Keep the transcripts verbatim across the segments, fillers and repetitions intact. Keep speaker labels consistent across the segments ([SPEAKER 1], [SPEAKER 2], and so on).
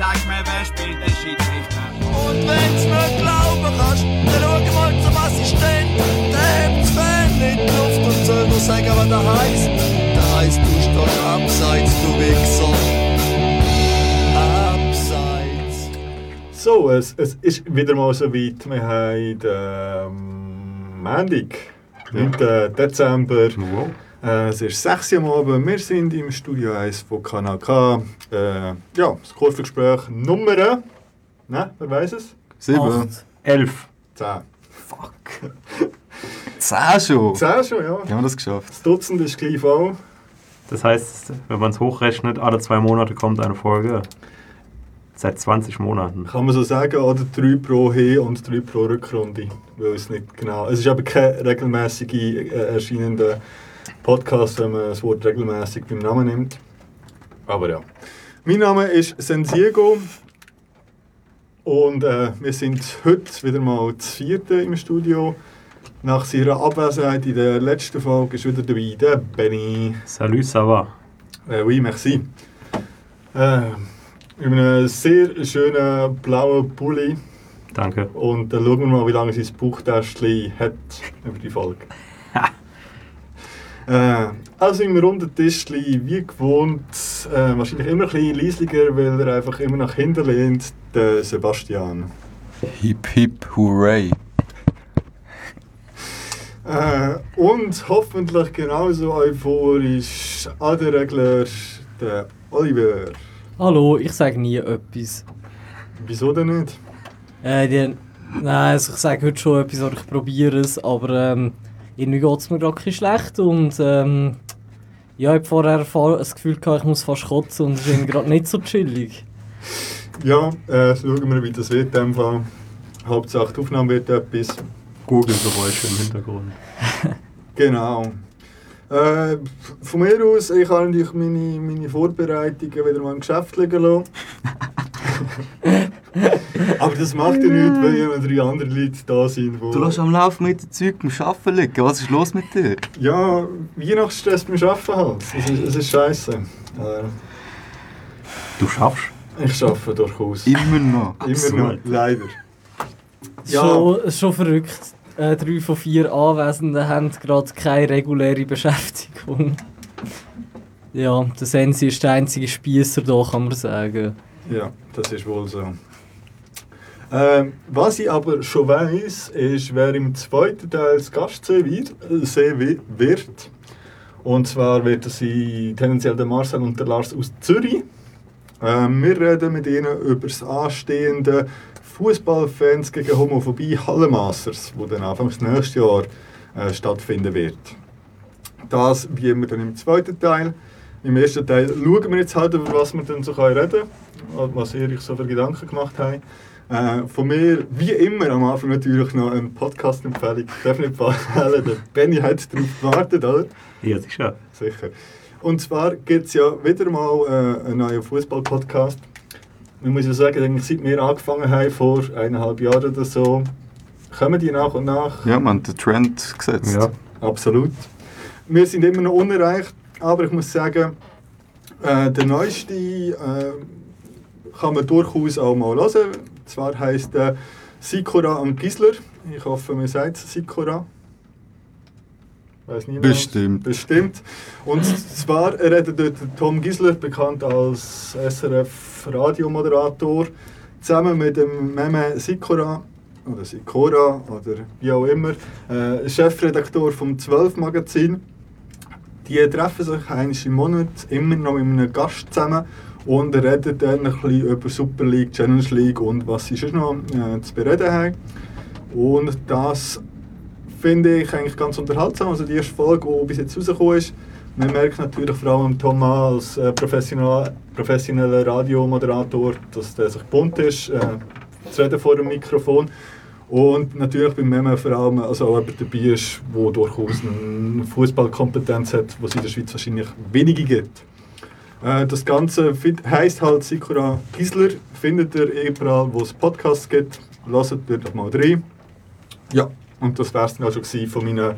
[SPEAKER 1] Sag mir, wer spielt den Schiedsrichter?
[SPEAKER 2] Und wenn's nicht glauben kannst, dann schau mal zum Assistent. Der hebt das Fan in die Luft und soll nur sagen, was der heisst. Der heisst, du stehst abseits, du Wichser. Abseits.
[SPEAKER 3] So, es, es ist wieder mal so weit. Wir haben ähm, Montag, neunten Dezember.
[SPEAKER 4] Wow.
[SPEAKER 3] Äh, es ist sechs Uhr am Abend. Wir sind im Studio eins von Kanal K. Äh, ja, das Kurvengespräch Nummer. Ne, wer weiß es?
[SPEAKER 4] Sieben. Elf.
[SPEAKER 3] Zehn.
[SPEAKER 4] Fuck. Zehn schon?
[SPEAKER 3] Zehn schon, ja.
[SPEAKER 4] Wie haben wir das geschafft?
[SPEAKER 3] Das Dutzend ist gleich voll.
[SPEAKER 5] Das heißt, wenn man es hochrechnet, alle zwei Monate kommt eine Folge. Seit zwanzig Monaten.
[SPEAKER 3] Kann man so sagen, oder drei pro Hin- und drei pro Rückrunde. Weil es nicht genau. Es ist aber kein regelmäßig äh, erscheinender Podcast, wenn man das Wort regelmäßig beim Namen nimmt. Aber ja. Mein Name ist Sensiego. Und äh, wir sind heute wieder mal das vierte im Studio. Nach seiner Abwesenheit in der letzten Folge ist wieder dabei der Benny.
[SPEAKER 5] Salut, ça va?
[SPEAKER 3] Äh, oui, merci. Äh, in einem sehr schönen blauen Pulli.
[SPEAKER 5] Danke.
[SPEAKER 3] Und dann schauen wir mal, wie lange sein Bauchtäschchen hat über die Folge. äh, also im runden Tischchen, wie gewohnt, äh, wahrscheinlich immer ein bisschen leislicher, weil er einfach immer nach hinten lehnt, der Sebastian.
[SPEAKER 4] Hip hip hooray.
[SPEAKER 3] Äh, und hoffentlich genauso euphorisch an der Regler, der Oliver.
[SPEAKER 6] Hallo, ich sage nie etwas.
[SPEAKER 3] Wieso denn nicht?
[SPEAKER 6] Äh, die, nein, also ich sage heute schon etwas, oder ich probiere es, aber ähm, irgendwie geht es mir gerade ein bisschen schlecht und ähm, ja, ich habe vorher das Gefühl gehabt, ich muss fast kotzen und es ist gerade nicht so chillig.
[SPEAKER 3] Ja, äh, schauen wir, wie das wird in dem Fall. Hauptsache die Aufnahme wird etwas.
[SPEAKER 5] Google-Geräusche im Hintergrund.
[SPEAKER 3] Genau. Äh, von mir aus, ich habe natürlich meine, meine Vorbereitungen wieder mal im Geschäft liegen lassen. Aber das macht ja nichts, weil immer drei andere Leute da sind. Wo
[SPEAKER 4] Du lässt am Laufen mit dem Zeug beim Arbeiten liegen. Was ist los mit dir?
[SPEAKER 3] Ja, Weihnachtsstress beim Arbeiten halt. Es ist, es ist scheiße. Äh,
[SPEAKER 5] Du schaffst?
[SPEAKER 3] ich arbeite durchaus.
[SPEAKER 4] Immer noch.
[SPEAKER 3] Immer noch, leider. Ja.
[SPEAKER 6] Schon, schon verrückt. Äh, drei von vier Anwesenden haben gerade keine reguläre Beschäftigung. Ja, der Sensi ist der einzige Spiesser da, kann man sagen.
[SPEAKER 3] Ja, das ist wohl so. Ähm, was ich aber schon weiss, ist, wer im zweiten Teil das Gast sein wird. Und zwar wird es sein tendenziell der Marcel und der Lars aus Zürich. Ähm, wir reden mit ihnen über das anstehende Fußballfans gegen Homophobie Hallenmasters, das dann Anfang des nächsten Jahr äh, stattfinden wird. Das wie immer dann im zweiten Teil. Im ersten Teil schauen wir jetzt halt, über was wir dann so reden können, was ihr euch so für Gedanken gemacht habt. Äh, von mir, wie immer, am Anfang natürlich noch eine Podcast-Empfehlung. Ich darf nicht verhehlen, der Benny hat darauf gewartet, oder?
[SPEAKER 5] Ja, sicher.
[SPEAKER 3] Sicher. Und zwar gibt es ja wieder mal äh, einen neuen Fußball-Podcast. Man muss ja sagen, eigentlich, seit wir angefangen haben, vor eineinhalb Jahren oder so, kommen die nach und nach.
[SPEAKER 4] Ja, man hat den Trend gesetzt.
[SPEAKER 5] Ja.
[SPEAKER 3] Absolut. Wir sind immer noch unerreicht, aber ich muss sagen, äh, der neueste äh, kann man durchaus auch mal hören. Zwar heisst er äh, Sikora und Gisler. Ich hoffe, man sagt Sikora. Weiss niemand.
[SPEAKER 4] Bestimmt.
[SPEAKER 3] Bestimmt. Und zwar redet dort Tom Gisler, bekannt als S R F-Radiomoderator, zusammen mit dem Meme Sikora, oder Sikora, oder wie auch immer, äh, Chefredaktor vom zwölf Magazin. Die treffen sich einmal im Monat immer noch mit einem Gast zusammen und reden dann ein bisschen über Super League, Challenge League und was sie schon noch äh, zu bereden haben. Und das finde ich eigentlich ganz unterhaltsam. Also die erste Folge, die bis jetzt rausgekommen ist, man merkt natürlich vor allem Thomas als äh, professioneller, professioneller Radiomoderator, dass der sich bunt ist, äh, zu reden vor dem Mikrofon. Und natürlich beim Meme vor allem also auch jemand dabei ist, der durchaus eine Fußballkompetenz hat, die es in der Schweiz wahrscheinlich wenige gibt. Äh, das Ganze heisst halt Sikora Gisler, findet ihr überall, wo es Podcasts gibt. Hört dort doch mal rein. Ja, und das wäre es dann auch schon von meinen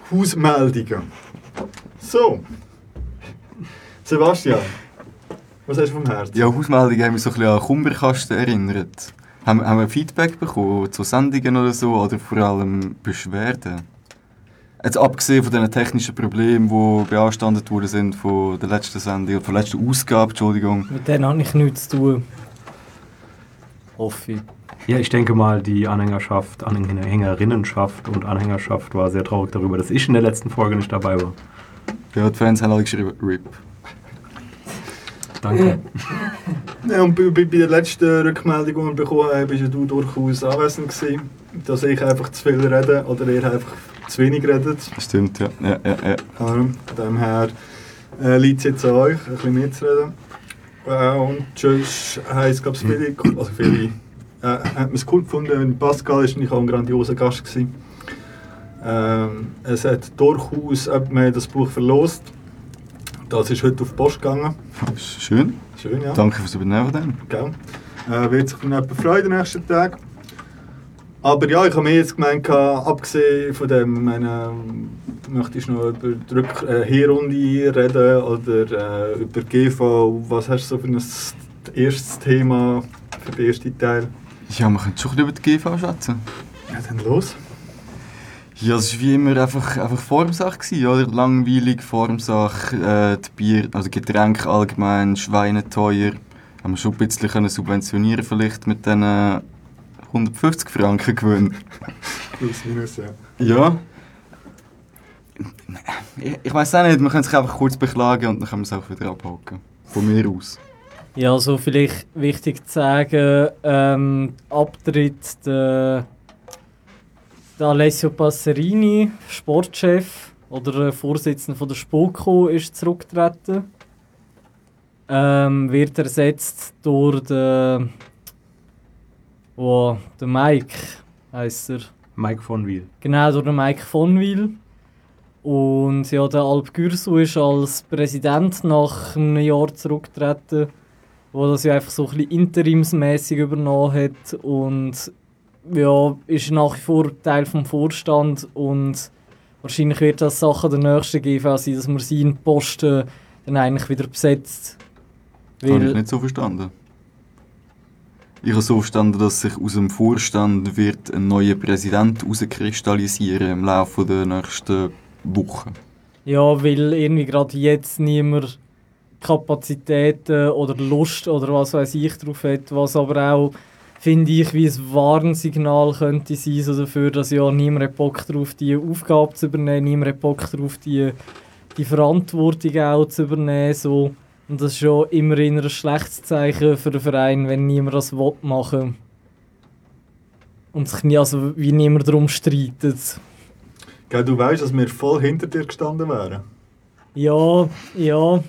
[SPEAKER 3] Hausmeldungen. So, Sebastian, Was hast du vom Herzen?
[SPEAKER 4] Ja, Hausmeldungen haben mich so ein bisschen an Kummerkasten erinnert. Haben, haben wir Feedback bekommen zu Sendungen oder so, oder vor allem Beschwerden? Jetzt abgesehen von diesen technischen Problemen, die beanstandet worden sind von der letzten Sendung, von der letzten Ausgabe, Entschuldigung.
[SPEAKER 6] Mit denen habe ich nichts zu tun. Hoffe ich.
[SPEAKER 5] Ja, ich denke mal, die Anhängerschaft, Anhängerinnenschaft und Anhängerschaft war sehr traurig darüber, dass ich in der letzten Folge nicht dabei war.
[SPEAKER 4] Ja, die Fans haben alle geschrieben, R I P.
[SPEAKER 5] Danke.
[SPEAKER 3] Ja, und bei, bei der letzten Rückmeldung, die wir bekommen haben, bist ja du durchaus anwesend gewesen, dass ich einfach zu viel rede oder ihr einfach zu wenig redet.
[SPEAKER 4] Stimmt, ja. ja, ja, ja.
[SPEAKER 3] Ähm, von dem her äh, liegt es jetzt an euch, ein bisschen mitzureden. Äh, und sonst heisst, glaube ich, viele, also viele, äh, hat man es cool gefunden, Pascal ist nicht auch ein grandioser Gast gewesen. Ähm, es hat durchaus, wir haben das Buch verlost. Das ist heute auf die Post gegangen.
[SPEAKER 4] Schön.
[SPEAKER 3] Schön, ja.
[SPEAKER 4] Danke fürs Übernehmen dann.
[SPEAKER 3] Gell? Äh, wird sich dann jemand freuen den nächsten Tag. Aber ja, ich habe mir jetzt gemeint, abgesehen von dem, meine, möchtest du noch über die Rück- äh, Hinrunde reden oder äh, über G V? Was hast du so für ein erstes Thema für den ersten Teil?
[SPEAKER 4] Ja, wir können schon ein bisschen über die G V schätzen.
[SPEAKER 3] Ja, dann los.
[SPEAKER 4] Ja, es war wie immer einfach, einfach Formsache gewesen, oder? Langweilig, Formsache, äh, die Bier, also Getränke allgemein, schweineteuer. Haben wir schon ein bisschen können subventionieren vielleicht mit diesen hundertfünfzig Franken Gewinn.
[SPEAKER 3] Plus, minus, ja.
[SPEAKER 4] Ja. Ich, ich weiss auch nicht, man kann sich einfach kurz beklagen und dann können wir es auch wieder abhaken. Von mir aus.
[SPEAKER 6] Ja, also vielleicht wichtig zu sagen, ähm, Abtritt der, der Alessio Passerini, Sportchef oder Vorsitzender von der Spoko, ist zurückgetreten. Ähm, wird ersetzt durch den, oh, den Mike, heisst er.
[SPEAKER 5] Mike von Wil.
[SPEAKER 6] Genau, durch den Mike von Wil. Und ja, der Alp Gürsu ist als Präsident nach einem Jahr zurückgetreten, wo das ja einfach so ein bisschen interimsmäßig übernommen hat und ja, ist nach wie vor Teil vom Vorstand und wahrscheinlich wird das Sache der nächsten G V sein, dass man seinen Posten dann eigentlich wieder besetzt.
[SPEAKER 4] Das habe ich nicht so verstanden. Ich habe so verstanden, dass sich aus dem Vorstand wird ein neuer Präsident herauskristallisieren im Laufe der nächsten Wochen.
[SPEAKER 6] Ja, weil irgendwie gerade jetzt niemand Kapazitäten oder Lust oder was weiß ich drauf hat, was aber auch, finde ich, wie ein Warnsignal könnte sein so dafür, dass ja niemand hat Bock darauf, die Aufgabe zu übernehmen, niemand hat Bock darauf, die, die Verantwortung auch zu übernehmen. So. Und das ist ja immerhin ein schlechtes Zeichen für den Verein, wenn niemand das machen will. Und sich nie, also wie niemand darum streitet.
[SPEAKER 3] Gell, du weißt, dass wir voll hinter dir gestanden wären.
[SPEAKER 6] Ja, ja.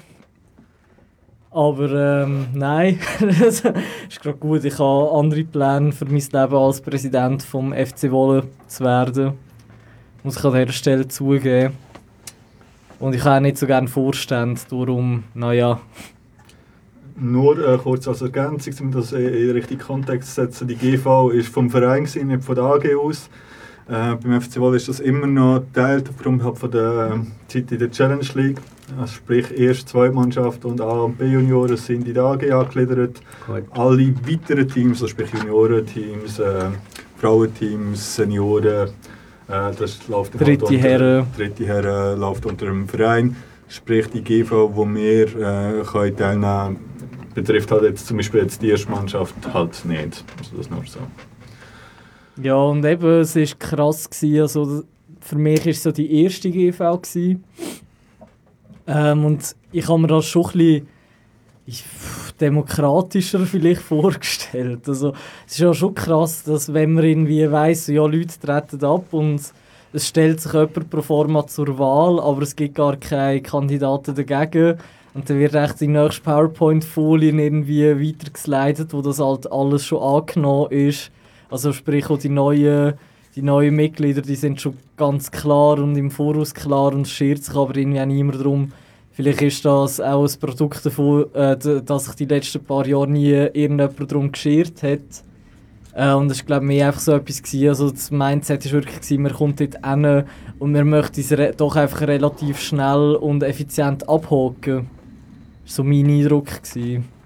[SPEAKER 6] Aber ähm, nein, das ist gerade gut. Ich habe andere Pläne für mein Leben als Präsident vom F C Wolle zu werden. Muss ich an dieser Stelle zugeben. Und ich habe auch nicht so gerne Vorstand, darum, naja.
[SPEAKER 3] Nur äh, kurz als Ergänzung, um das in den richtigen Kontext zu setzen. Die G V ist vom Verein, gewesen, nicht von der A G aus. Äh, beim F C Wolle ist das immer noch Teil von der äh, Zeit in der Challenge League. Also sprich, erst zwei Mannschaften und A und B-Junioren sind in der A G angegliedert.
[SPEAKER 5] Korrekt.
[SPEAKER 3] Alle weiteren Teams, also sprich Juniorenteams, äh, Frauenteams, Senioren, äh, das läuft
[SPEAKER 6] Dritte
[SPEAKER 3] unter,
[SPEAKER 6] Herren.
[SPEAKER 3] Dritte Herren läuft unter dem Verein. Sprich, die G V, wo wir äh, können teilnehmen, betrifft halt jetzt zum Beispiel jetzt die erste Mannschaft halt nicht. Also das nur so.
[SPEAKER 6] Ja, und eben, es war krass gewesen, also für mich war es so die erste G V gewesen. Ähm, und ich habe mir das schon ein bisschen ich, demokratischer vielleicht vorgestellt. Also, es ist ja schon krass, dass wenn man irgendwie weiss, ja, Leute treten ab und es stellt sich jemand pro forma zur Wahl, aber es gibt gar keine Kandidaten dagegen. Und dann wird echt die nächste PowerPoint-Folien irgendwie weitergeslidet, wo das halt alles schon angenommen ist. Also sprich, auch die neuen, die neuen Mitglieder, die sind schon ganz klar und im Voraus klar und es schert sich aber irgendwie auch niemand darum. Vielleicht ist das auch ein Produkt davon, äh, dass sich die letzten paar Jahre nie irgendjemand darum geschert hat. Äh, und das war, glaube ich, mehr einfach so etwas gewesen. Also das Mindset war wirklich gewesen, man kommt dort hin und man möchte es re- doch einfach relativ schnell und effizient abhaken. Das war so mein Eindruck gewesen.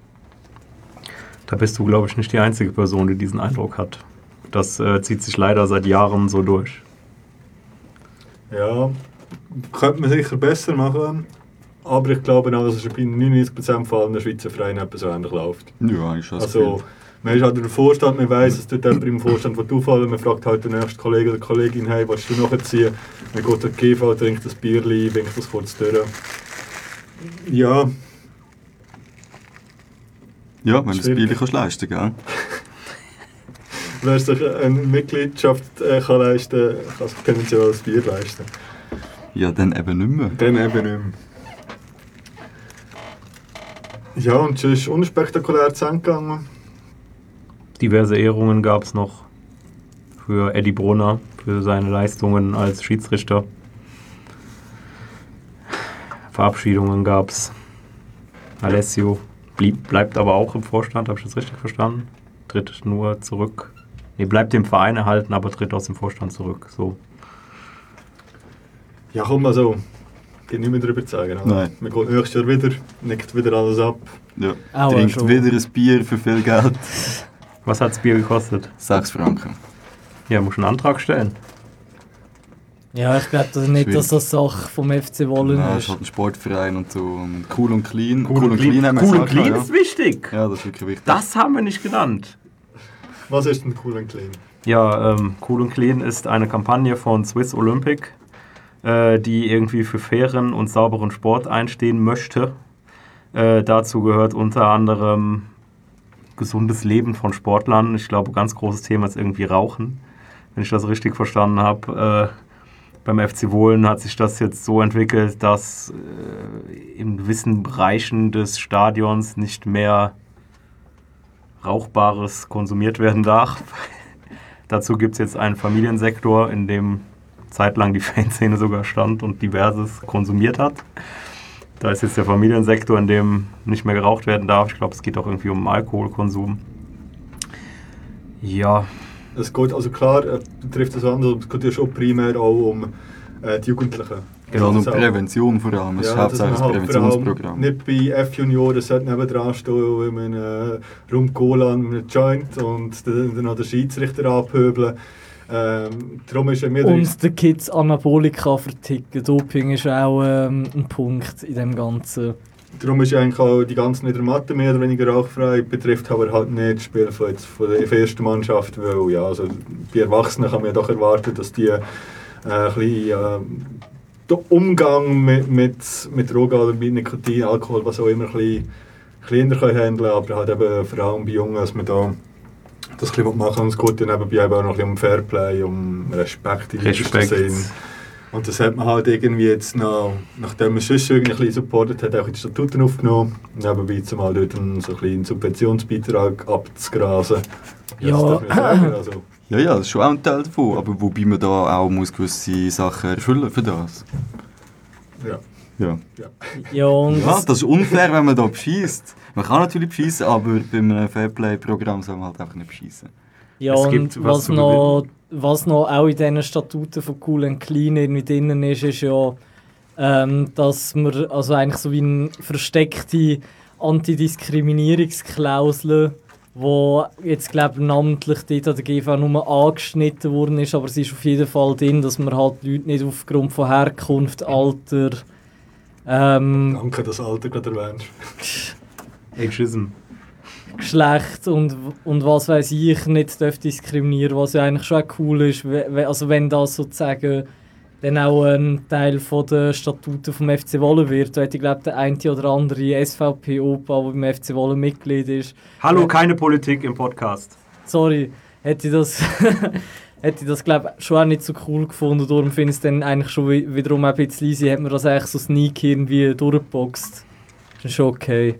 [SPEAKER 5] Da bist du, glaube ich, nicht die einzige Person, die diesen Eindruck hat. Das äh, zieht sich leider seit Jahren so durch.
[SPEAKER 3] Ja, könnte man sicher besser machen. Aber ich glaube auch, dass es bei neunundneunzig Prozent von allen Schweizer Vereinen etwas so ähnlich läuft.
[SPEAKER 4] Ja, ist das
[SPEAKER 3] Also, man ist halt der Vorstand, man weiss, es tut jemand im Vorstand auffallen, man fragt halt den nächsten Kollegen oder Kollegin, hey, willst du nachziehen? Man geht zur G V, trinkt das Bierli, winkt das kurz durch. Ja.
[SPEAKER 4] Ja, wenn du das
[SPEAKER 3] Schwierig.
[SPEAKER 4] Bier kannst leisten, gell?
[SPEAKER 3] Wer sich eine Mitgliedschaft äh, kann leisten kann, kann sich tendenziell das Bier leisten.
[SPEAKER 4] Ja, dann eben nicht mehr.
[SPEAKER 3] Dann eben nicht mehr. Ja, und es ist unspektakulär zu Ende gegangen.
[SPEAKER 5] Diverse Ehrungen gab es noch für Eddie Brunner, für seine Leistungen als Schiedsrichter. Verabschiedungen gab es. Alessio blieb, bleibt aber auch im Vorstand, habe ich das richtig verstanden? Tritt nur zurück. Nee, bleibt dem Verein erhalten, aber tritt aus dem Vorstand zurück. So.
[SPEAKER 3] Ja, komm, also, geht nicht mehr darüber zu sagen. Also,
[SPEAKER 4] Nein.
[SPEAKER 3] man geht nächstes Jahr wieder, nickt wieder alles ab.
[SPEAKER 4] Ja.
[SPEAKER 6] Auch
[SPEAKER 4] Trinkt
[SPEAKER 6] schon.
[SPEAKER 4] wieder ein Bier für viel Geld.
[SPEAKER 5] Was hat das Bier gekostet?
[SPEAKER 4] sechs Franken.
[SPEAKER 5] Ja, muss einen Antrag stellen.
[SPEAKER 6] Ja, ich glaube das nicht,
[SPEAKER 4] Schwierig.
[SPEAKER 6] dass das Sache vom F C Wollen
[SPEAKER 4] Ja, es
[SPEAKER 6] ist.
[SPEAKER 4] ist halt ein Sportverein und so. Und cool und clean.
[SPEAKER 5] Cool und clean,
[SPEAKER 4] haben wir
[SPEAKER 5] cool und
[SPEAKER 4] gesagt,
[SPEAKER 5] clean
[SPEAKER 4] ja.
[SPEAKER 5] ist wichtig.
[SPEAKER 4] Ja, das ist wirklich wichtig.
[SPEAKER 5] Das haben wir nicht genannt.
[SPEAKER 3] Was ist denn cool und clean?
[SPEAKER 5] Ja, ähm, Cool und Clean ist eine Kampagne von Swiss Olympic, äh, die irgendwie für fairen und sauberen Sport einstehen möchte. Äh, dazu gehört unter anderem gesundes Leben von Sportlern. Ich glaube, ganz großes Thema ist irgendwie Rauchen, wenn ich das richtig verstanden habe. Äh, beim F C Wohlen hat sich das jetzt so entwickelt, dass äh, in gewissen Bereichen des Stadions nicht mehr Rauchbares konsumiert werden darf. Dazu gibt es jetzt einen Familiensektor, in dem zeitlang die Fanszene sogar stand und Diverses konsumiert hat. Da ist jetzt der Familiensektor, in dem nicht mehr geraucht werden darf. Ich glaube, es geht auch irgendwie um Alkoholkonsum. Ja,
[SPEAKER 3] Es geht, also klar, äh, betrifft das andere, aber es geht ja schon primär auch um äh, die Jugendlichen.
[SPEAKER 4] Genau, nur
[SPEAKER 3] Also,
[SPEAKER 4] Prävention vor allem. Es ist
[SPEAKER 3] ja, dass man
[SPEAKER 4] hauptsächlich ein
[SPEAKER 3] halt vor allem
[SPEAKER 4] Präventionsprogramm.
[SPEAKER 3] nicht bei F-Junioren sollte nebendran stehen, wie man äh, Rum Cola und einem Joint und dann dann noch den Schiedsrichter abhöbeln. Ähm, darum ist ja mir
[SPEAKER 6] Und den Kids Anabolika verticken. Doping ist auch ähm, ein Punkt in dem Ganzen.
[SPEAKER 3] Darum ist eigentlich auch die ganze Niedermatte mehr oder weniger rauchfrei, betrifft aber halt nicht das Spiel von, jetzt, von der ersten Mannschaft, weil ja, also bei Erwachsenen kann man ja doch erwarten, dass die äh, ein bisschen, äh, den Umgang mit, mit, mit Drogen oder mit Nikotin, Alkohol, was auch immer, ein bisschen kleiner können handeln, aber halt eben vor allem bei Jungen, dass man da das ein bisschen machen kann. Und es geht ja nebenbei eben auch noch ein bisschen um Fairplay, um Respekt in
[SPEAKER 5] Respekt.
[SPEAKER 3] Sinn. Und das hat man halt irgendwie jetzt noch, nachdem man sonst irgendwie ein bisschen supportet hat, auch in die Statuten aufgenommen. Nebenbei zumal dort einen, so ein bisschen einen Subventionsbeitrag abzugrasen.
[SPEAKER 6] Ja.
[SPEAKER 3] das darf man sagen. Also,
[SPEAKER 4] Ja, ja, das ist schon auch ein Teil davon. Aber wobei man da auch muss gewisse Sachen erfüllen für das.
[SPEAKER 3] ja.
[SPEAKER 4] Ja.
[SPEAKER 3] Ja.
[SPEAKER 6] Ja, und
[SPEAKER 4] Ja, das ist unfair, wenn man da beschießt. Man kann natürlich beschießen, aber bei einem Fairplay-Programm soll man halt einfach nicht beschießen.
[SPEAKER 6] Ja,
[SPEAKER 5] Es
[SPEAKER 6] und
[SPEAKER 5] gibt was
[SPEAKER 6] was,
[SPEAKER 5] zu
[SPEAKER 6] noch, was noch auch in diesen Statuten von Cool and Clean irgendwie drin ist, ist ja, ähm, dass man also eigentlich so wie eine versteckte Antidiskriminierungsklausel, die jetzt glaube ich namentlich dort an der G V nur angeschnitten worden ist, aber es ist auf jeden Fall drin, dass man halt Leute nicht aufgrund von Herkunft, Alter, ähm,
[SPEAKER 3] Danke, dass du das Alter gerade erwähnst.
[SPEAKER 5] Ageism.
[SPEAKER 6] Geschlecht und, und was weiß ich nicht darf diskriminieren, was ja eigentlich schon auch cool ist, we- we- also wenn das sozusagen dann auch ein Teil von der Statuten vom F C Wohlen wird. Da hätte ich glaube der eine oder andere S V P-Opa, der beim F C Wohlen Mitglied ist.
[SPEAKER 5] Hallo, keine Politik im Podcast.
[SPEAKER 6] Sorry, hätte ich das, hätte ich das glaube schon auch nicht so cool gefunden. Darum finde ich es dann eigentlich schon wi- wiederum ein bisschen easy, hat man das eigentlich so sneaky irgendwie durchgeboxt. Das ist schon okay.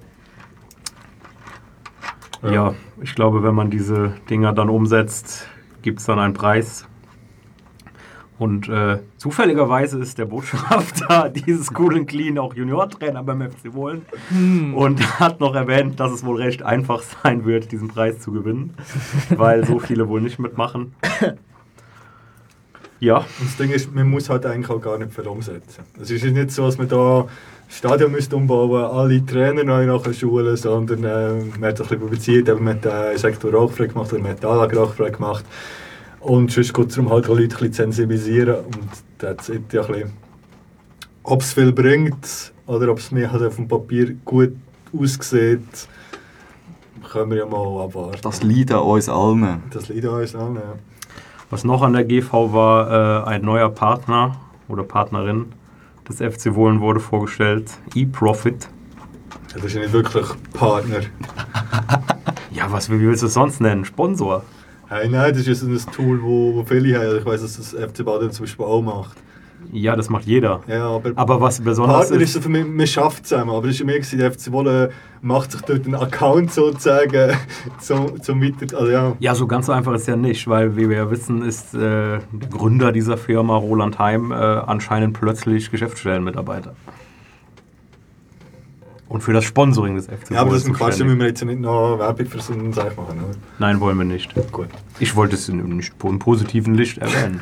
[SPEAKER 5] Ja, ich glaube, wenn man diese Dinger dann umsetzt, gibt es dann einen Preis. Und äh, zufälligerweise ist der Botschafter dieses Cool and Clean auch Juniortrainer beim F C Wohlen und hat noch erwähnt, dass es wohl recht einfach sein wird, diesen Preis zu gewinnen, weil so viele wohl nicht mitmachen. Ja.
[SPEAKER 3] Und das Ding ist, man muss halt eigentlich auch gar nicht viel umsetzen. Es ist nicht so, dass man da das Stadion müsste umbauen, alle Trainer neu nachher schulen, sondern äh, man hat ein bisschen publiziert, eben, man hat äh, Sektor Rauchfrei gemacht, man hat Anlage Rauchfrei gemacht. Und sonst geht es darum, halt die Leute ein bisschen zu sensibilisieren. Und das ist ja ein bisschen, ob es viel bringt oder ob es mir halt auf dem Papier gut aussieht, können wir ja mal abwarten.
[SPEAKER 4] Das liegt an uns allen.
[SPEAKER 3] Das liegt an uns allen, ja.
[SPEAKER 5] Was noch an der G V war, äh, ein neuer Partner oder Partnerin des F C Wohlen wurde vorgestellt, eProfit.
[SPEAKER 3] Ja, das ist ja nicht wirklich Partner.
[SPEAKER 5] Ja, was wie willst du es sonst nennen? Sponsor?
[SPEAKER 3] Hey, nein, das ist ja so ein Tool, wo, wo viele haben. Ich weiss, dass das F C Baden zum Beispiel auch macht.
[SPEAKER 5] Ja, das macht jeder.
[SPEAKER 3] Ja, aber,
[SPEAKER 5] Aber was besonders
[SPEAKER 3] Partner ist
[SPEAKER 5] ist,
[SPEAKER 3] so für mich, man schafft zusammen. Aber es ist ja mehr, der F C Wohlen macht sich dort einen Account sozusagen zum, zum weiter... Also ja.
[SPEAKER 5] ja, so ganz so einfach ist ja nicht, weil wie wir ja wissen, ist äh, der Gründer dieser Firma, Roland Heim, äh, anscheinend plötzlich Geschäftsstellenmitarbeiter. Und für das Sponsoring des F C
[SPEAKER 3] Ja, aber
[SPEAKER 5] Wohlen
[SPEAKER 3] das ist ein Quatsch, da
[SPEAKER 5] zuständig.
[SPEAKER 3] müssen wir jetzt nicht noch Werbung für so einen Seich machen. Oder?
[SPEAKER 5] Nein, wollen wir nicht.
[SPEAKER 3] Gut.
[SPEAKER 5] Ich wollte es in, nicht im positiven Licht erwähnen.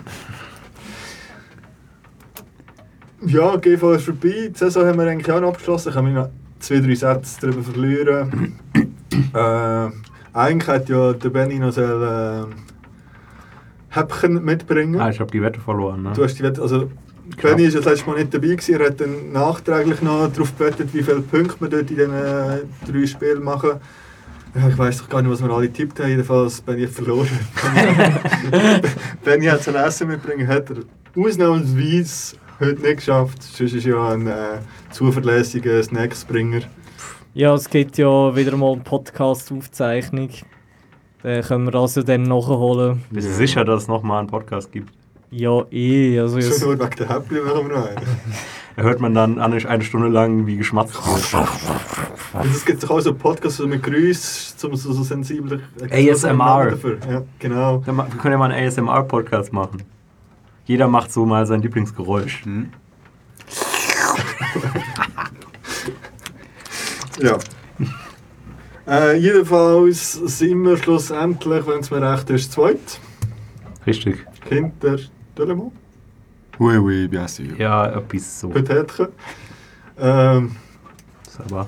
[SPEAKER 3] Ja, G V ist vorbei. Die Saison haben wir eigentlich auch noch abgeschlossen. Ich kann mich noch zwei, drei Sätze darüber verlieren. äh, eigentlich hat ja der Benni noch so äh, Häppchen mitbringen.
[SPEAKER 5] Ah, ich habe die Wette verloren. Ne?
[SPEAKER 3] Du hast die Wette, also Benni war das letzte Mal nicht dabei gewesen. Er hat dann nachträglich noch darauf gewettet, wie viele Punkte wir dort in diesen äh, drei Spielen machen. Ja, ich weiss doch gar nicht, was wir alle getippt haben. Jedenfalls Benni hat verloren. Benni hat sein Essen mitbringen, hat er ausnahmsweise heute nicht geschafft. Sonst ist ja ein äh, zuverlässiger Snacksbringer.
[SPEAKER 6] Ja, es gibt ja wieder mal eine Podcast-Aufzeichnung. Den können wir also dann nachholen.
[SPEAKER 5] Bist du sicher, dass es nochmal einen Podcast gibt?
[SPEAKER 6] Ja, eh. Also
[SPEAKER 3] Schon
[SPEAKER 6] jetzt,
[SPEAKER 3] nur wegen der Häppchen machen wir noch einen.
[SPEAKER 5] Da hört man dann an, eine Stunde lang, wie geschmatzt wird.
[SPEAKER 3] Und es gibt doch auch so Podcasts so mit Grüß, zum so, so sensibler...
[SPEAKER 5] A S M R.
[SPEAKER 3] Dafür. Ja, genau.
[SPEAKER 5] Dann ma- Wir können ja mal einen A S M R-Podcast machen. Jeder macht so mal sein Lieblingsgeräusch.
[SPEAKER 4] Hm?
[SPEAKER 3] Ja. Äh, jedenfalls sind wir schlussendlich, wenn es mir recht ist, zweit.
[SPEAKER 5] Richtig.
[SPEAKER 3] Hinter Delemont.
[SPEAKER 4] Oui, oui, bien sûr.
[SPEAKER 5] Ja, etwas so.
[SPEAKER 3] Peut-être. Ähm,
[SPEAKER 5] Aber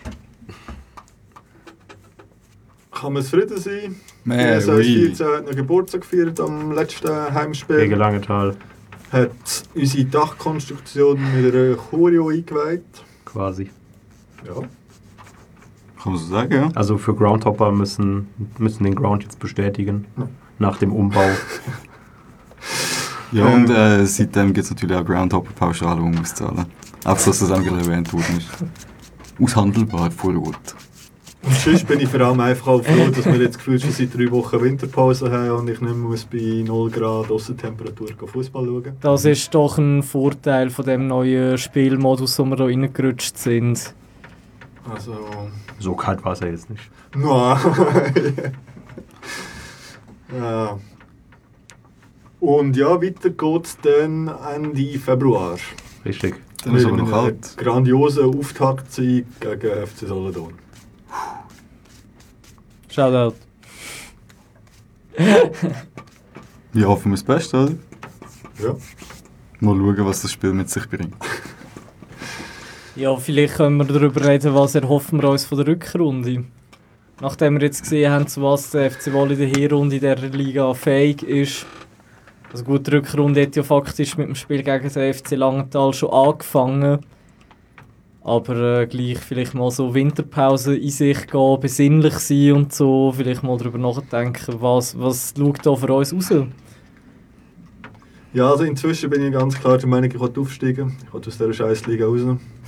[SPEAKER 3] kann man zufrieden sein?
[SPEAKER 4] Mais
[SPEAKER 3] Die
[SPEAKER 4] oui.
[SPEAKER 3] vierzehn hat noch Geburtstag gefeiert am letzten Heimspiel.
[SPEAKER 5] gegen Langenthal
[SPEAKER 3] Hat unsere Dachkonstruktion mit einer Choreo eingeweiht.
[SPEAKER 5] quasi.
[SPEAKER 3] Ja.
[SPEAKER 4] Kann man so sagen, ja?
[SPEAKER 5] Also für Groundhopper müssen, müssen den Ground jetzt bestätigen.
[SPEAKER 3] Ja.
[SPEAKER 5] Nach dem Umbau.
[SPEAKER 4] Ja, und äh, seitdem gibt es natürlich auch Groundhopper-Pauschale, die man muss zahlen. Einfach, dass das einfach erwähnt worden ist. Aushandelbar vor Ort.
[SPEAKER 3] Und sonst bin ich vor allem einfach auch froh, dass wir jetzt gefühlt schon seit drei Wochen Winterpause haben und ich nicht mehr muss bei null Grad Aussentemperatur Fußball schauen.
[SPEAKER 6] das ist doch ein Vorteil von dem neuen Spielmodus, wo wir da reingerutscht sind.
[SPEAKER 3] Also...
[SPEAKER 5] So kalt war es ja jetzt nicht.
[SPEAKER 3] No. Ja. Und ja, weiter geht es dann Ende Februar.
[SPEAKER 5] Richtig.
[SPEAKER 4] Dann ist aber
[SPEAKER 3] Mit
[SPEAKER 4] noch
[SPEAKER 3] einer
[SPEAKER 4] kalt.
[SPEAKER 3] grandiosen Auftaktsieg gegen F C Solothurn.
[SPEAKER 6] Shoutout.
[SPEAKER 4] Wir hoffen das Beste, oder?
[SPEAKER 3] Ja.
[SPEAKER 4] Mal schauen, was das Spiel mit sich bringt.
[SPEAKER 6] Ja, vielleicht können wir darüber reden, was erhoffen wir uns von der Rückrunde. Nachdem wir jetzt gesehen haben, zu was der F C Wohl in der Hinrunde in dieser Liga fähig ist. Also gut, die Rückrunde hat ja faktisch mit dem Spiel gegen den F C Langenthal schon angefangen. Aber äh, gleich vielleicht mal so Winterpause in sich gehen, besinnlich sein und so. Vielleicht mal darüber nachdenken, was, was schaut da für uns raus.
[SPEAKER 3] Ja, also inzwischen bin ich ganz klar der Meinung, ich will aufsteigen. Ich will aus dieser Scheißliga raus.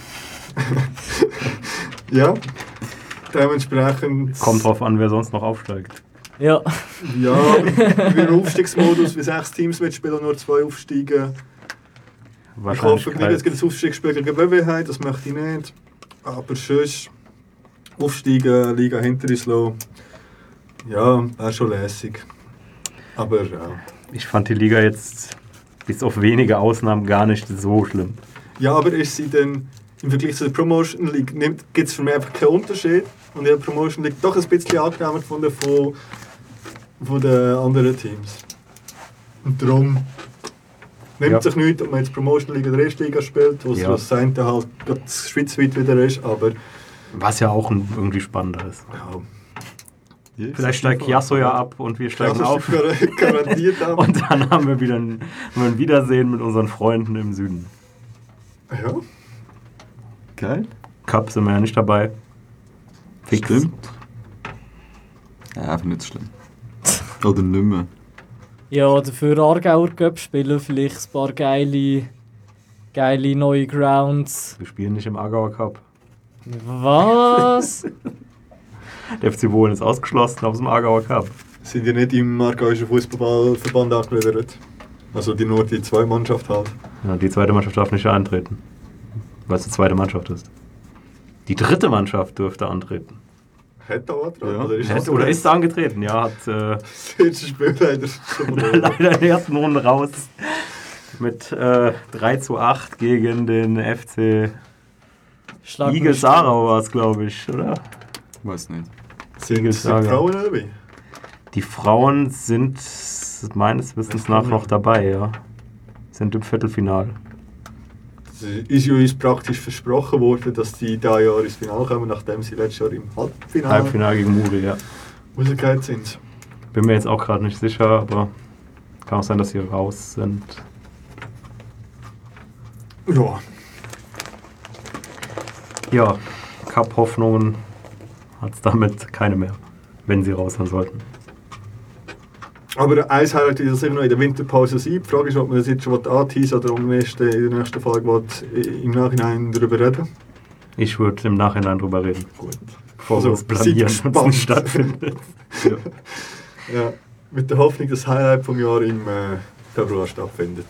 [SPEAKER 3] Ja, dementsprechend...
[SPEAKER 5] Kommt drauf an, wer sonst noch aufsteigt.
[SPEAKER 6] Ja,
[SPEAKER 3] Ja, im Aufstiegsmodus, wie sechs Teams mitspielen und nur zwei aufsteigen. Ich hoffe, wir jetzt ein Aufstiegsspiel gegen B W haben, das möchte ich nicht. Aber sonst aufsteigen, Liga hinter uns lassen. Ja, wäre schon lässig. Aber ja.
[SPEAKER 5] Ich fand die Liga jetzt bis auf wenige Ausnahmen gar nicht so schlimm.
[SPEAKER 3] Ja, aber ist sie denn im Vergleich zur Promotion League, gibt es für mich einfach keinen Unterschied. Und ich habe die Promotion League doch ein bisschen angenehmer gefunden von, von den anderen Teams. Und darum Nimmt
[SPEAKER 5] Ja.
[SPEAKER 3] sich nichts, ob man jetzt Promotion Liga oder Erstliga spielt, wo
[SPEAKER 5] Ja.
[SPEAKER 3] das eine halt gerade schweizweit wieder ist, aber
[SPEAKER 5] Was ja auch ein, irgendwie spannender ist.
[SPEAKER 3] ja.
[SPEAKER 5] Vielleicht steigt Chiasso ja ab und wir steigen
[SPEAKER 3] Das
[SPEAKER 5] auf.
[SPEAKER 3] ist gar- garantiert ab.
[SPEAKER 5] Und dann haben wir wieder ein, haben wir ein Wiedersehen mit unseren Freunden im Süden.
[SPEAKER 3] Ja.
[SPEAKER 4] Geil.
[SPEAKER 5] Cup sind wir ja nicht dabei. Fix.
[SPEAKER 4] Stimmt. Ja, einfach nicht so schlimm. Oder nicht mehr.
[SPEAKER 6] Ja, dafür Aargauer Cup spielen, vielleicht ein paar geile, geile neue Grounds.
[SPEAKER 5] Wir spielen nicht im Aargauer Cup.
[SPEAKER 6] Was?
[SPEAKER 5] Der F C Bohlen ist ausgeschlossen aus dem Aargauer Cup.
[SPEAKER 3] Sind ja nicht im Aargauischen Fußballverband angegliedert. Also die nur die zwei Mannschaft halt.
[SPEAKER 5] Ja, die zweite Mannschaft darf nicht antreten, weil es die zweite Mannschaft ist. Die dritte Mannschaft dürfte antreten.
[SPEAKER 3] Hätte auch dran,
[SPEAKER 4] Ja.
[SPEAKER 3] oder ist
[SPEAKER 5] Ist,
[SPEAKER 3] das
[SPEAKER 5] oder ist angetreten, ja, hat äh,
[SPEAKER 3] das erste Spiel leider schon
[SPEAKER 5] leider in der ersten Runde raus. Mit äh, drei zu acht gegen den F C
[SPEAKER 6] Schlag mich
[SPEAKER 5] Igel Sarau war es, glaube ich, oder?
[SPEAKER 4] Weiß nicht.
[SPEAKER 3] Sind,
[SPEAKER 5] Igel
[SPEAKER 3] sind
[SPEAKER 5] Saga.
[SPEAKER 3] Frauen dabei?
[SPEAKER 5] Die Frauen sind meines Wissens nach noch dabei, ja. Sind im Viertelfinale.
[SPEAKER 3] Es ist ja uns praktisch versprochen worden, dass die dieses Jahr ins Finale kommen, nachdem sie letztes Jahr im Halbfinale
[SPEAKER 5] Halbfinale gegen Mure, ja.
[SPEAKER 3] rausgegangen sind.
[SPEAKER 5] Bin mir jetzt auch gerade nicht sicher, aber kann auch sein, dass sie raus sind.
[SPEAKER 3] Ja,
[SPEAKER 5] Ja, Cup-Hoffnungen hat es damit keine mehr, wenn sie raus sein sollten.
[SPEAKER 3] aber eins Highlight wird sicher noch in der Winterpause sein. Die Frage ist, ob man das jetzt schon anteasen oder am nächsten, in der nächsten Folge will, im Nachhinein darüber reden.
[SPEAKER 5] Ich würde im Nachhinein drüber reden,
[SPEAKER 3] Gut.
[SPEAKER 5] bevor
[SPEAKER 3] Also,
[SPEAKER 5] wir es blamieren
[SPEAKER 3] seid
[SPEAKER 5] und es nicht
[SPEAKER 3] gespannt.
[SPEAKER 5] stattfindet.
[SPEAKER 3] Ja. Ja, mit der Hoffnung, dass das Highlight vom Jahr im äh, Februar stattfindet.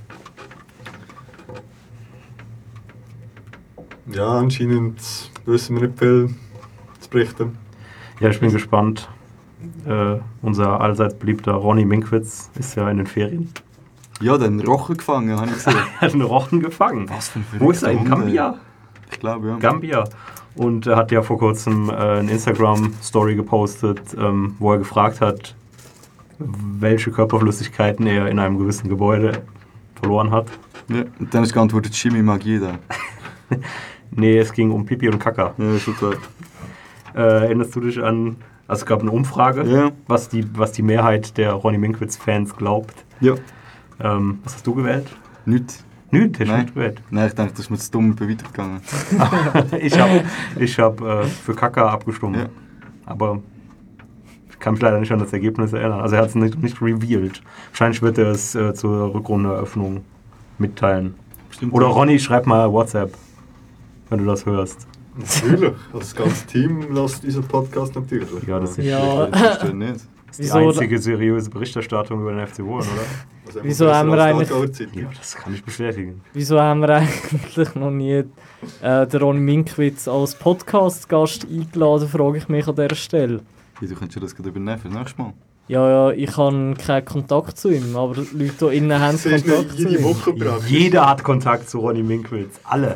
[SPEAKER 3] Ja, anscheinend wissen wir nicht viel zu berichten.
[SPEAKER 5] Ja, ich bin gespannt. Äh, unser allseits beliebter Ronny Minkwitz ist ja in den Ferien.
[SPEAKER 4] Ja, den Rochen gefangen, habe ich gesehen.
[SPEAKER 5] Er hat einen Rochen gefangen.
[SPEAKER 4] Was für ein
[SPEAKER 5] Wo ist er? In
[SPEAKER 4] verrückter Hund, ey.
[SPEAKER 5] Gambia?
[SPEAKER 4] Ich glaube, ja.
[SPEAKER 5] Gambia. Und er hat ja vor kurzem äh, eine Instagram-Story gepostet, ähm, wo er gefragt hat, welche Körperflüssigkeiten er in einem gewissen Gebäude verloren hat.
[SPEAKER 4] Ja. Und dann ist geantwortet, Jimmy mag jeder.
[SPEAKER 5] Nee, es ging um Pipi und Kaka.
[SPEAKER 4] Ja, schon klar.
[SPEAKER 5] Äh, erinnerst du dich an, also es gab eine Umfrage,
[SPEAKER 4] Ja.
[SPEAKER 5] was, die, was die Mehrheit der Ronny Minkwitz-Fans glaubt.
[SPEAKER 4] Ja.
[SPEAKER 5] Ähm, was hast du gewählt?
[SPEAKER 4] Nicht.
[SPEAKER 5] Nö, der
[SPEAKER 4] Nein.
[SPEAKER 5] nicht gewählt.
[SPEAKER 4] Nein, ich dachte, das ist mir zu dumm weitergegangen.
[SPEAKER 5] ich habe ich hab, äh, für Kaka abgestimmt.
[SPEAKER 4] Ja.
[SPEAKER 5] Aber ich kann mich leider nicht an das Ergebnis erinnern. Also er hat es nicht, nicht revealed. Wahrscheinlich wird er es äh, zur Rückrundeneröffnung mitteilen.
[SPEAKER 4] Stimmt.
[SPEAKER 5] Oder Ronny, schreib mal WhatsApp, wenn du das hörst.
[SPEAKER 3] Natürlich. Das ganze Team lässt diesen Podcast natürlich.
[SPEAKER 5] Ja, das ist
[SPEAKER 6] Ja.
[SPEAKER 4] Das ist nicht.
[SPEAKER 5] das ist die
[SPEAKER 6] Wieso-
[SPEAKER 5] einzige seriöse Berichterstattung über den F C Bohlen, oder?
[SPEAKER 3] Also
[SPEAKER 6] Wieso
[SPEAKER 3] besser
[SPEAKER 6] haben wir
[SPEAKER 3] als die
[SPEAKER 6] eigentlich-
[SPEAKER 3] Aargauer Zeitung.
[SPEAKER 5] Ja, das kann ich bestätigen.
[SPEAKER 6] Wieso haben wir eigentlich noch nie äh, den Ronny Minkwitz als Podcast-Gast eingeladen, frage ich mich an dieser Stelle.
[SPEAKER 4] Ja, du könntest ja das gerade übernehmen für das nächste Mal.
[SPEAKER 6] Ja, ja, ich habe keinen Kontakt zu ihm, aber die Leute hier innen haben
[SPEAKER 3] Das ist
[SPEAKER 6] Kontakt
[SPEAKER 3] nicht
[SPEAKER 6] zu
[SPEAKER 3] jede
[SPEAKER 6] ihm.
[SPEAKER 3] Woche praktisch.
[SPEAKER 5] Jeder hat Kontakt zu Ronny Minkwitz. Alle.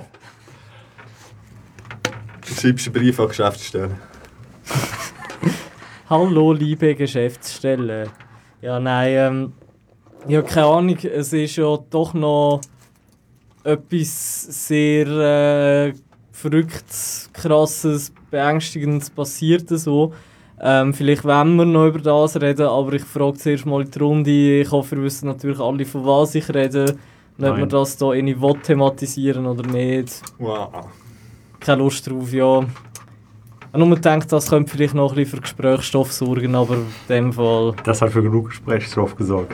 [SPEAKER 3] Du schreibst einen Brief an die Geschäftsstelle.
[SPEAKER 6] Hallo, liebe Geschäftsstelle. Ja, nein, ähm, ja, keine Ahnung, es ist ja doch noch etwas sehr äh, Verrücktes, Krasses, Beängstigendes passiert so. Ähm, vielleicht wollen wir noch über das reden, aber ich frage zuerst mal in die Runde. Ich hoffe, wir wissen natürlich alle, von was ich rede. Und ob
[SPEAKER 5] Nein.
[SPEAKER 6] wir das hier irgendwie will thematisieren oder nicht.
[SPEAKER 3] Wow.
[SPEAKER 6] Keine Lust drauf, ja. Ich habe nur gedacht, das könnte vielleicht noch ein bisschen für Gesprächsstoff sorgen, aber in dem Fall...
[SPEAKER 5] Das hat für genug Gesprächsstoff gesorgt.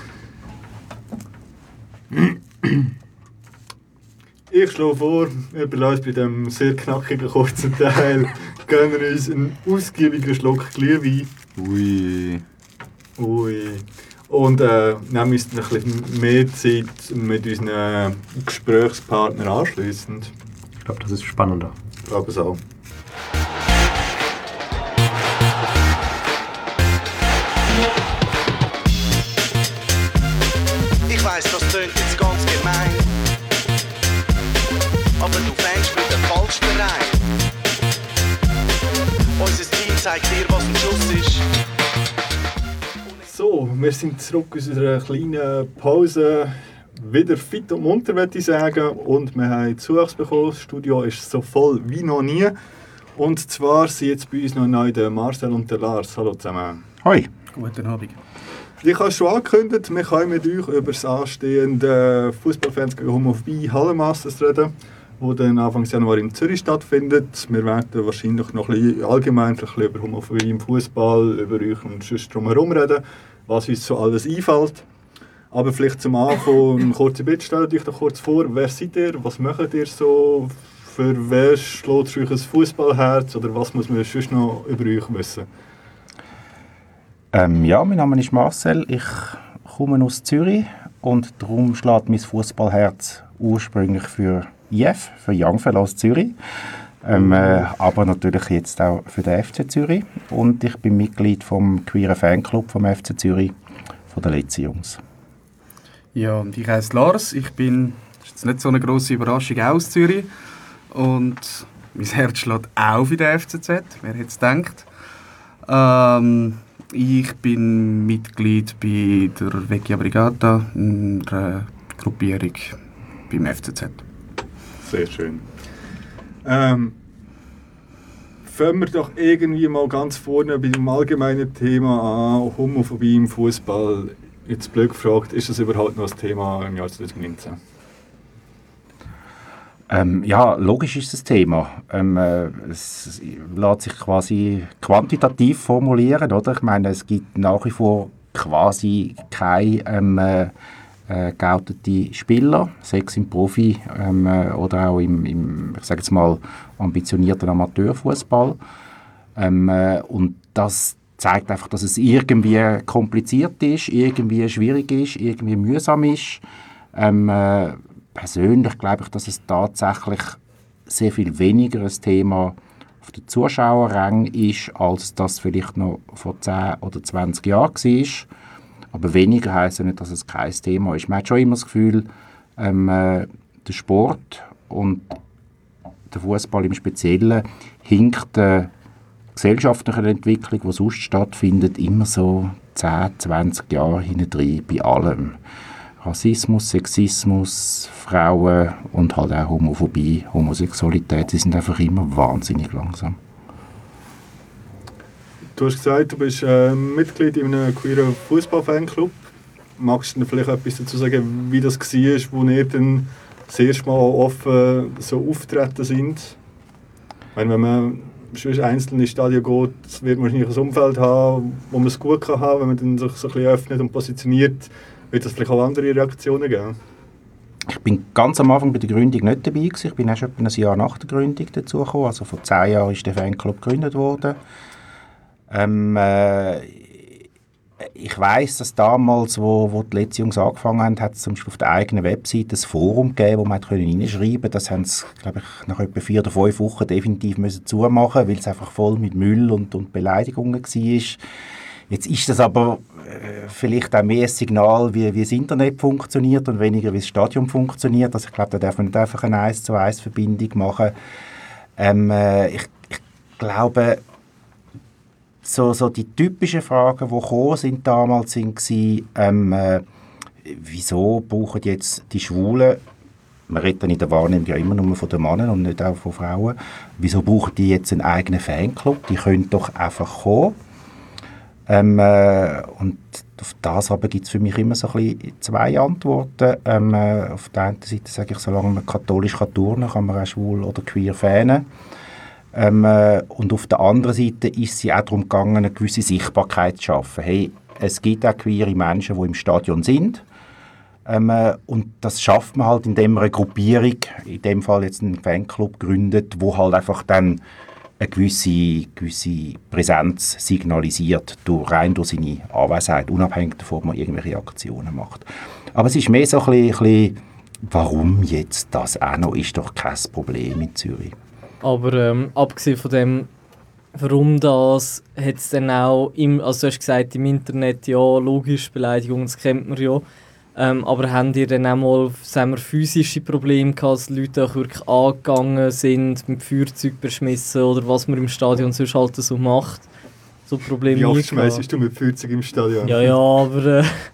[SPEAKER 3] Ich schlage vor, wir bleiben bei diesem sehr knackigen kurzen Teil. Gönnen uns einen ausgiebigen Schluck Glühwein.
[SPEAKER 4] Ui.
[SPEAKER 3] Ui. Und äh, nehmen uns ein bisschen mehr Zeit mit unseren Gesprächspartnern anschliessend.
[SPEAKER 5] Ich glaube, das ist spannender.
[SPEAKER 3] Ich glaube es auch.
[SPEAKER 2] Ich weiss, das tönt jetzt ganz gemein. Aber du fängst mit dem falschen Verein. Unser Team zeigt dir, was ein Schuss ist.
[SPEAKER 3] So, wir sind zurück aus unserer kleinen Pause. wieder fit und munter, würde ich sagen. Und wir haben Zuwachs bekommen. Das Studio ist so voll wie noch nie. Und zwar sind jetzt bei uns noch neu der Marcel und der Lars. Hallo zusammen.
[SPEAKER 7] Hoi.
[SPEAKER 1] Guten Abend.
[SPEAKER 3] Ich habe schon angekündigt, wir können mit euch über das anstehende Fußballfans gegen Homophobie Hallenmasters reden, wo dann Anfang Januar in Zürich stattfindet. Wir werden wahrscheinlich noch ein bisschen allgemein ein bisschen über Homophobie im Fußball, über euch und sonst drumherum reden, was uns so alles einfällt. Aber vielleicht zum Anfang ein kurzer Bild. Stellt euch doch kurz vor, wer seid ihr, was macht ihr so, für wer schlägt euch ein Fußballherz oder was muss man sonst noch über euch wissen?
[SPEAKER 7] Ähm, ja, mein Name ist Marcel, ich komme aus Zürich und darum schlägt mein Fußballherz ursprünglich für I F, für Young Fellows Zürich, ähm, äh, aber natürlich jetzt auch für den F C Zürich und ich bin Mitglied vom queeren Fanclub vom F C Zürich, von den Letzi Jungs.
[SPEAKER 1] Ja, und ich heiße Lars, ich bin, das ist jetzt nicht so eine grosse Überraschung, auch aus Zürich und mein Herz schlägt auch für den F C Z, wer hätte es gedacht. Ähm, Ich bin Mitglied bei der Vecchia Brigata, einer Gruppierung beim F C Z.
[SPEAKER 3] Sehr schön. Ähm, fangen wir doch irgendwie mal ganz vorne bei dem allgemeinen Thema an, Homophobie im Fußball. Jetzt blöd gefragt, ist das überhaupt noch ein Thema im Jahr zwanzig neunzehn?
[SPEAKER 7] Ähm, ja, logisch ist das Thema. Ähm, äh, es lässt sich quasi quantitativ formulieren, oder? Ich meine, es gibt nach wie vor quasi keine ähm, äh, äh, geoutete Spieler, sei es im Profi ähm, äh, oder auch im, im, ich sage jetzt mal, ambitionierten Amateurfußball. Ähm, äh, und das zeigt einfach, dass es irgendwie kompliziert ist, irgendwie schwierig ist, irgendwie mühsam ist. Ähm, äh, Persönlich glaube ich, dass es tatsächlich sehr viel weniger ein Thema auf den Zuschauerrängen ist, als das vielleicht noch vor zehn oder zwanzig Jahren war. Aber weniger heisst ja nicht, dass es kein Thema ist. Man hat schon immer das Gefühl, ähm, äh, der Sport und der Fußball im Speziellen hinkt der gesellschaftlichen Entwicklung, die sonst stattfindet, immer so zehn, zwanzig Jahre hintendrein bei allem. Rassismus, Sexismus, Frauen und halt auch Homophobie, Homosexualität, die sind einfach immer wahnsinnig langsam.
[SPEAKER 3] Du hast gesagt, du bist äh, Mitglied in einem queeren Fußball-Fanclub. Magst du vielleicht etwas dazu sagen, wie das war, wo ihr dann das erste Mal offen so auftreten sind? Wenn man schon einzeln ins Stadion geht, wird man wahrscheinlich ein Umfeld haben, wo man es gut kann haben, wenn man dann sich so ein bisschen öffnet und positioniert. Wird es vielleicht auch andere Reaktionen geben?
[SPEAKER 7] Ich bin ganz am Anfang bei der Gründung nicht dabei gewesen. Ich bin erst etwa ein Jahr nach der Gründung dazugekommen. Also vor zehn Jahren ist der Fanclub gegründet worden. Ähm, äh, ich weiss, dass damals, wo, wo die letzten Jungs angefangen haben, hat es zum Beispiel auf der eigenen Webseite ein Forum gegeben, wo man hineinschreiben konnte. Das haben sie, glaube ich, nach etwa vier oder fünf Wochen definitiv müssen zumachen, weil es einfach voll mit Müll und, und Beleidigungen war. Jetzt ist das aber äh, vielleicht auch mehr ein Signal, wie, wie das Internet funktioniert und weniger, wie das Stadion funktioniert. Also ich glaube, da darf man nicht einfach eine eins zu eins Verbindung machen. Ähm, äh, ich, ich glaube, so, so die typischen Fragen, die gekommen sind damals, waren, ähm, äh, wieso brauchen jetzt die Schwulen, man redet dann in der Wahrnehmung ja immer nur von den Männern und nicht auch von Frauen, wieso brauchen die jetzt einen eigenen Fanclub? Die können doch einfach kommen. Ähm, äh, und auf das aber gibt es für mich immer so ein bisschen zwei Antworten. Ähm, äh, auf der einen Seite sage ich, solange man katholisch kann turnen, kann man auch schwul oder queer fanen. Ähm, äh, und auf der anderen Seite ist es auch darum gegangen, eine gewisse Sichtbarkeit zu schaffen. Hey, es gibt auch queere Menschen, die im Stadion sind. Ähm, äh, und das schafft man halt, indem man eine Gruppierung, in dem Fall jetzt einen Fanclub gründet, wo halt einfach dann eine gewisse, gewisse Präsenz signalisiert, durch, rein durch seine Anwesenheit, unabhängig davon, ob man irgendwelche Aktionen macht. Aber es ist mehr so ein bisschen, ein bisschen, warum jetzt das auch noch, ist doch kein Problem in Zürich.
[SPEAKER 6] Aber ähm, abgesehen von dem, warum das, hat es dann auch, im, also du hast gesagt, im Internet, ja, logisch, Beleidigungen, das kennt man ja. Ähm, aber habt ihr dann auch mal, sagen wir, physische Probleme gehabt, dass Leute auch wirklich angegangen sind, mit Feuerzeug beschmissen oder was man im Stadion sonst halt so macht? So Probleme.
[SPEAKER 3] Wie oft schmeißt du mit Feuerzeug im Stadion?
[SPEAKER 6] Ja, ja, aber äh,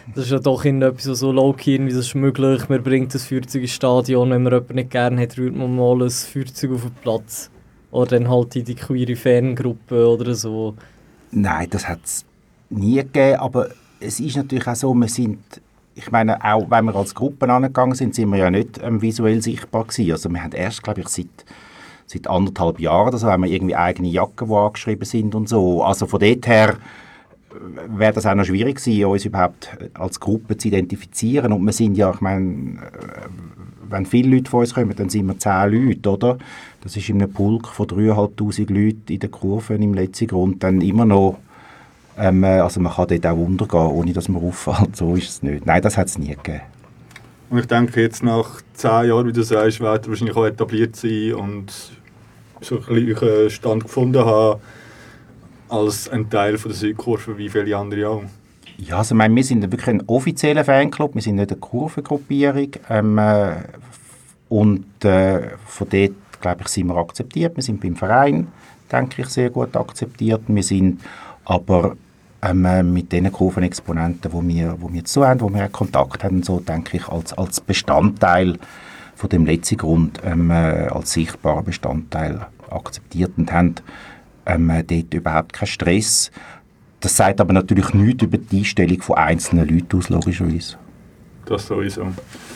[SPEAKER 6] Das ist ja doch etwas so low-key, wie das ist möglich. Man bringt das Feuerzeug ins Stadion, wenn man jemanden nicht gerne hat, rührt man mal ein Feuerzeug auf den Platz. Oder dann halt in die queere Fangruppe oder so.
[SPEAKER 7] Nein, das hat es nie gegeben, aber es ist natürlich auch so, wir sind, ich meine, auch wenn wir als Gruppe angegangen sind, sind wir ja nicht ähm, visuell sichtbar gewesen. Also wir haben erst, glaube ich, seit, seit anderthalb Jahren oder so, haben wir irgendwie eigene Jacken, die angeschrieben sind und so. Also von dort her wäre das auch noch schwierig gewesen, uns überhaupt als Gruppe zu identifizieren. Und wir sind ja, ich meine, wenn viele Leute von uns kommen, dann sind wir zehn Leute, oder? Das ist in einem Pulk von dreitausendfünfhundert Leuten in der Kurve im letzten Grund dann immer noch, ähm, also man kann dort auch untergehen, ohne dass man auffällt. So ist es nicht. Nein, das hat es nie gegeben.
[SPEAKER 3] Und ich denke, jetzt nach zehn Jahren, wie du sagst, wird er wahrscheinlich auch etabliert sein und so einen gleichen Stand gefunden haben als ein Teil von der Südkurve wie viele andere auch.
[SPEAKER 7] Ja, also ich meine, wir sind wirklich ein offizieller Fanclub, wir sind nicht eine Kurvengruppierung. Ähm, äh, und äh, von dort, glaube ich, sind wir akzeptiert. Wir sind beim Verein, denke ich, sehr gut akzeptiert. Wir sind aber ähm, mit den Kurvenexponenten, die wir, wo wir zu haben, wo wir Kontakt haben, so denke ich, als, als Bestandteil von dem letzten Grund, ähm, äh, als sichtbarer Bestandteil akzeptiert und haben ähm, dort überhaupt keinen Stress. Das sagt aber natürlich nichts über die Einstellung von einzelnen Leuten aus, logischerweise.
[SPEAKER 3] Das sowieso.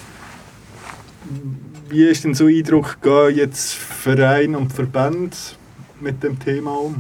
[SPEAKER 3] Wie ist denn so ein Eindruck, gehen jetzt Verein und Verband mit dem Thema um?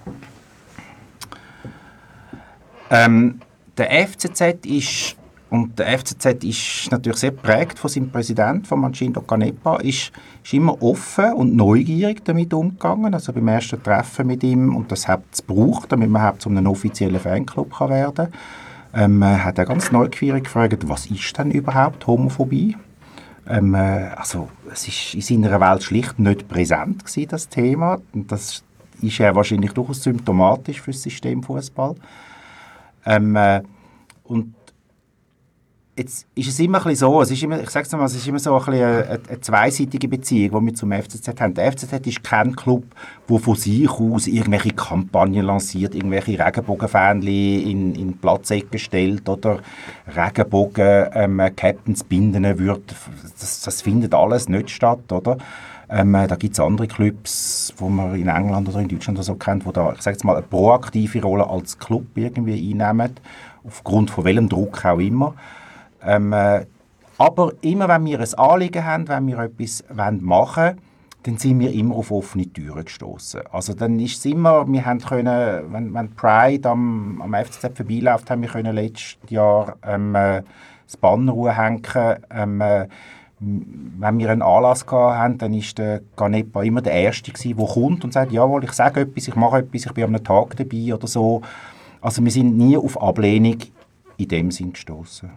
[SPEAKER 7] Ähm, der F C Z ist, und der F C Z ist natürlich sehr geprägt von seinem Präsidenten, von Mancindo Canepa, ist, ist immer offen und neugierig damit umgegangen. Also beim ersten Treffen mit ihm, und das hat es gebraucht, damit man überhaupt zu einem offiziellen Fanclub kann werden kann, ähm, hat er ganz neugierig gefragt, was ist denn überhaupt Homophobie? Ähm, äh, also es ist in seiner Welt schlicht nicht präsent gewesen, das Thema. Und das ist ja wahrscheinlich durchaus symptomatisch für das System Fußball. Ähm, äh, und jetzt ist es immer ein bisschen so, es ist immer, ich sag's mal, es ist immer so ein bisschen eine, eine zweiseitige Beziehung, die wir zum F C Z haben. Der F C Z ist kein Club, der von sich aus irgendwelche Kampagnen lanciert, irgendwelche Regenbogenfähnchen in, in Platzecken stellt oder Regenbogen ähm, Captains binden wird. Das, das findet alles nicht statt, oder? Ähm, da gibt es andere Clubs, die man in England oder in Deutschland oder so kennt, die da, ich sage jetzt mal, eine proaktive Rolle als Club irgendwie einnehmen, aufgrund von welchem Druck auch immer. Ähm, äh, aber immer, wenn wir ein Anliegen haben, wenn wir etwas machen wollen, dann sind wir immer auf offene Türen gestoßen. Also dann ist es immer, wir haben können, wenn, wenn Pride am, am F C Z vorbeiläuft, haben wir können letztes Jahr ähm, äh, das Banner hängen. Ähm, äh, wenn wir einen Anlass hatten, dann war der Canepa immer der Erste, der kommt und sagt, jawohl, ich sage etwas, ich mache etwas, ich bin an einem Tag dabei oder so. Also wir sind nie auf Ablehnung in dem Sinn gestoßen.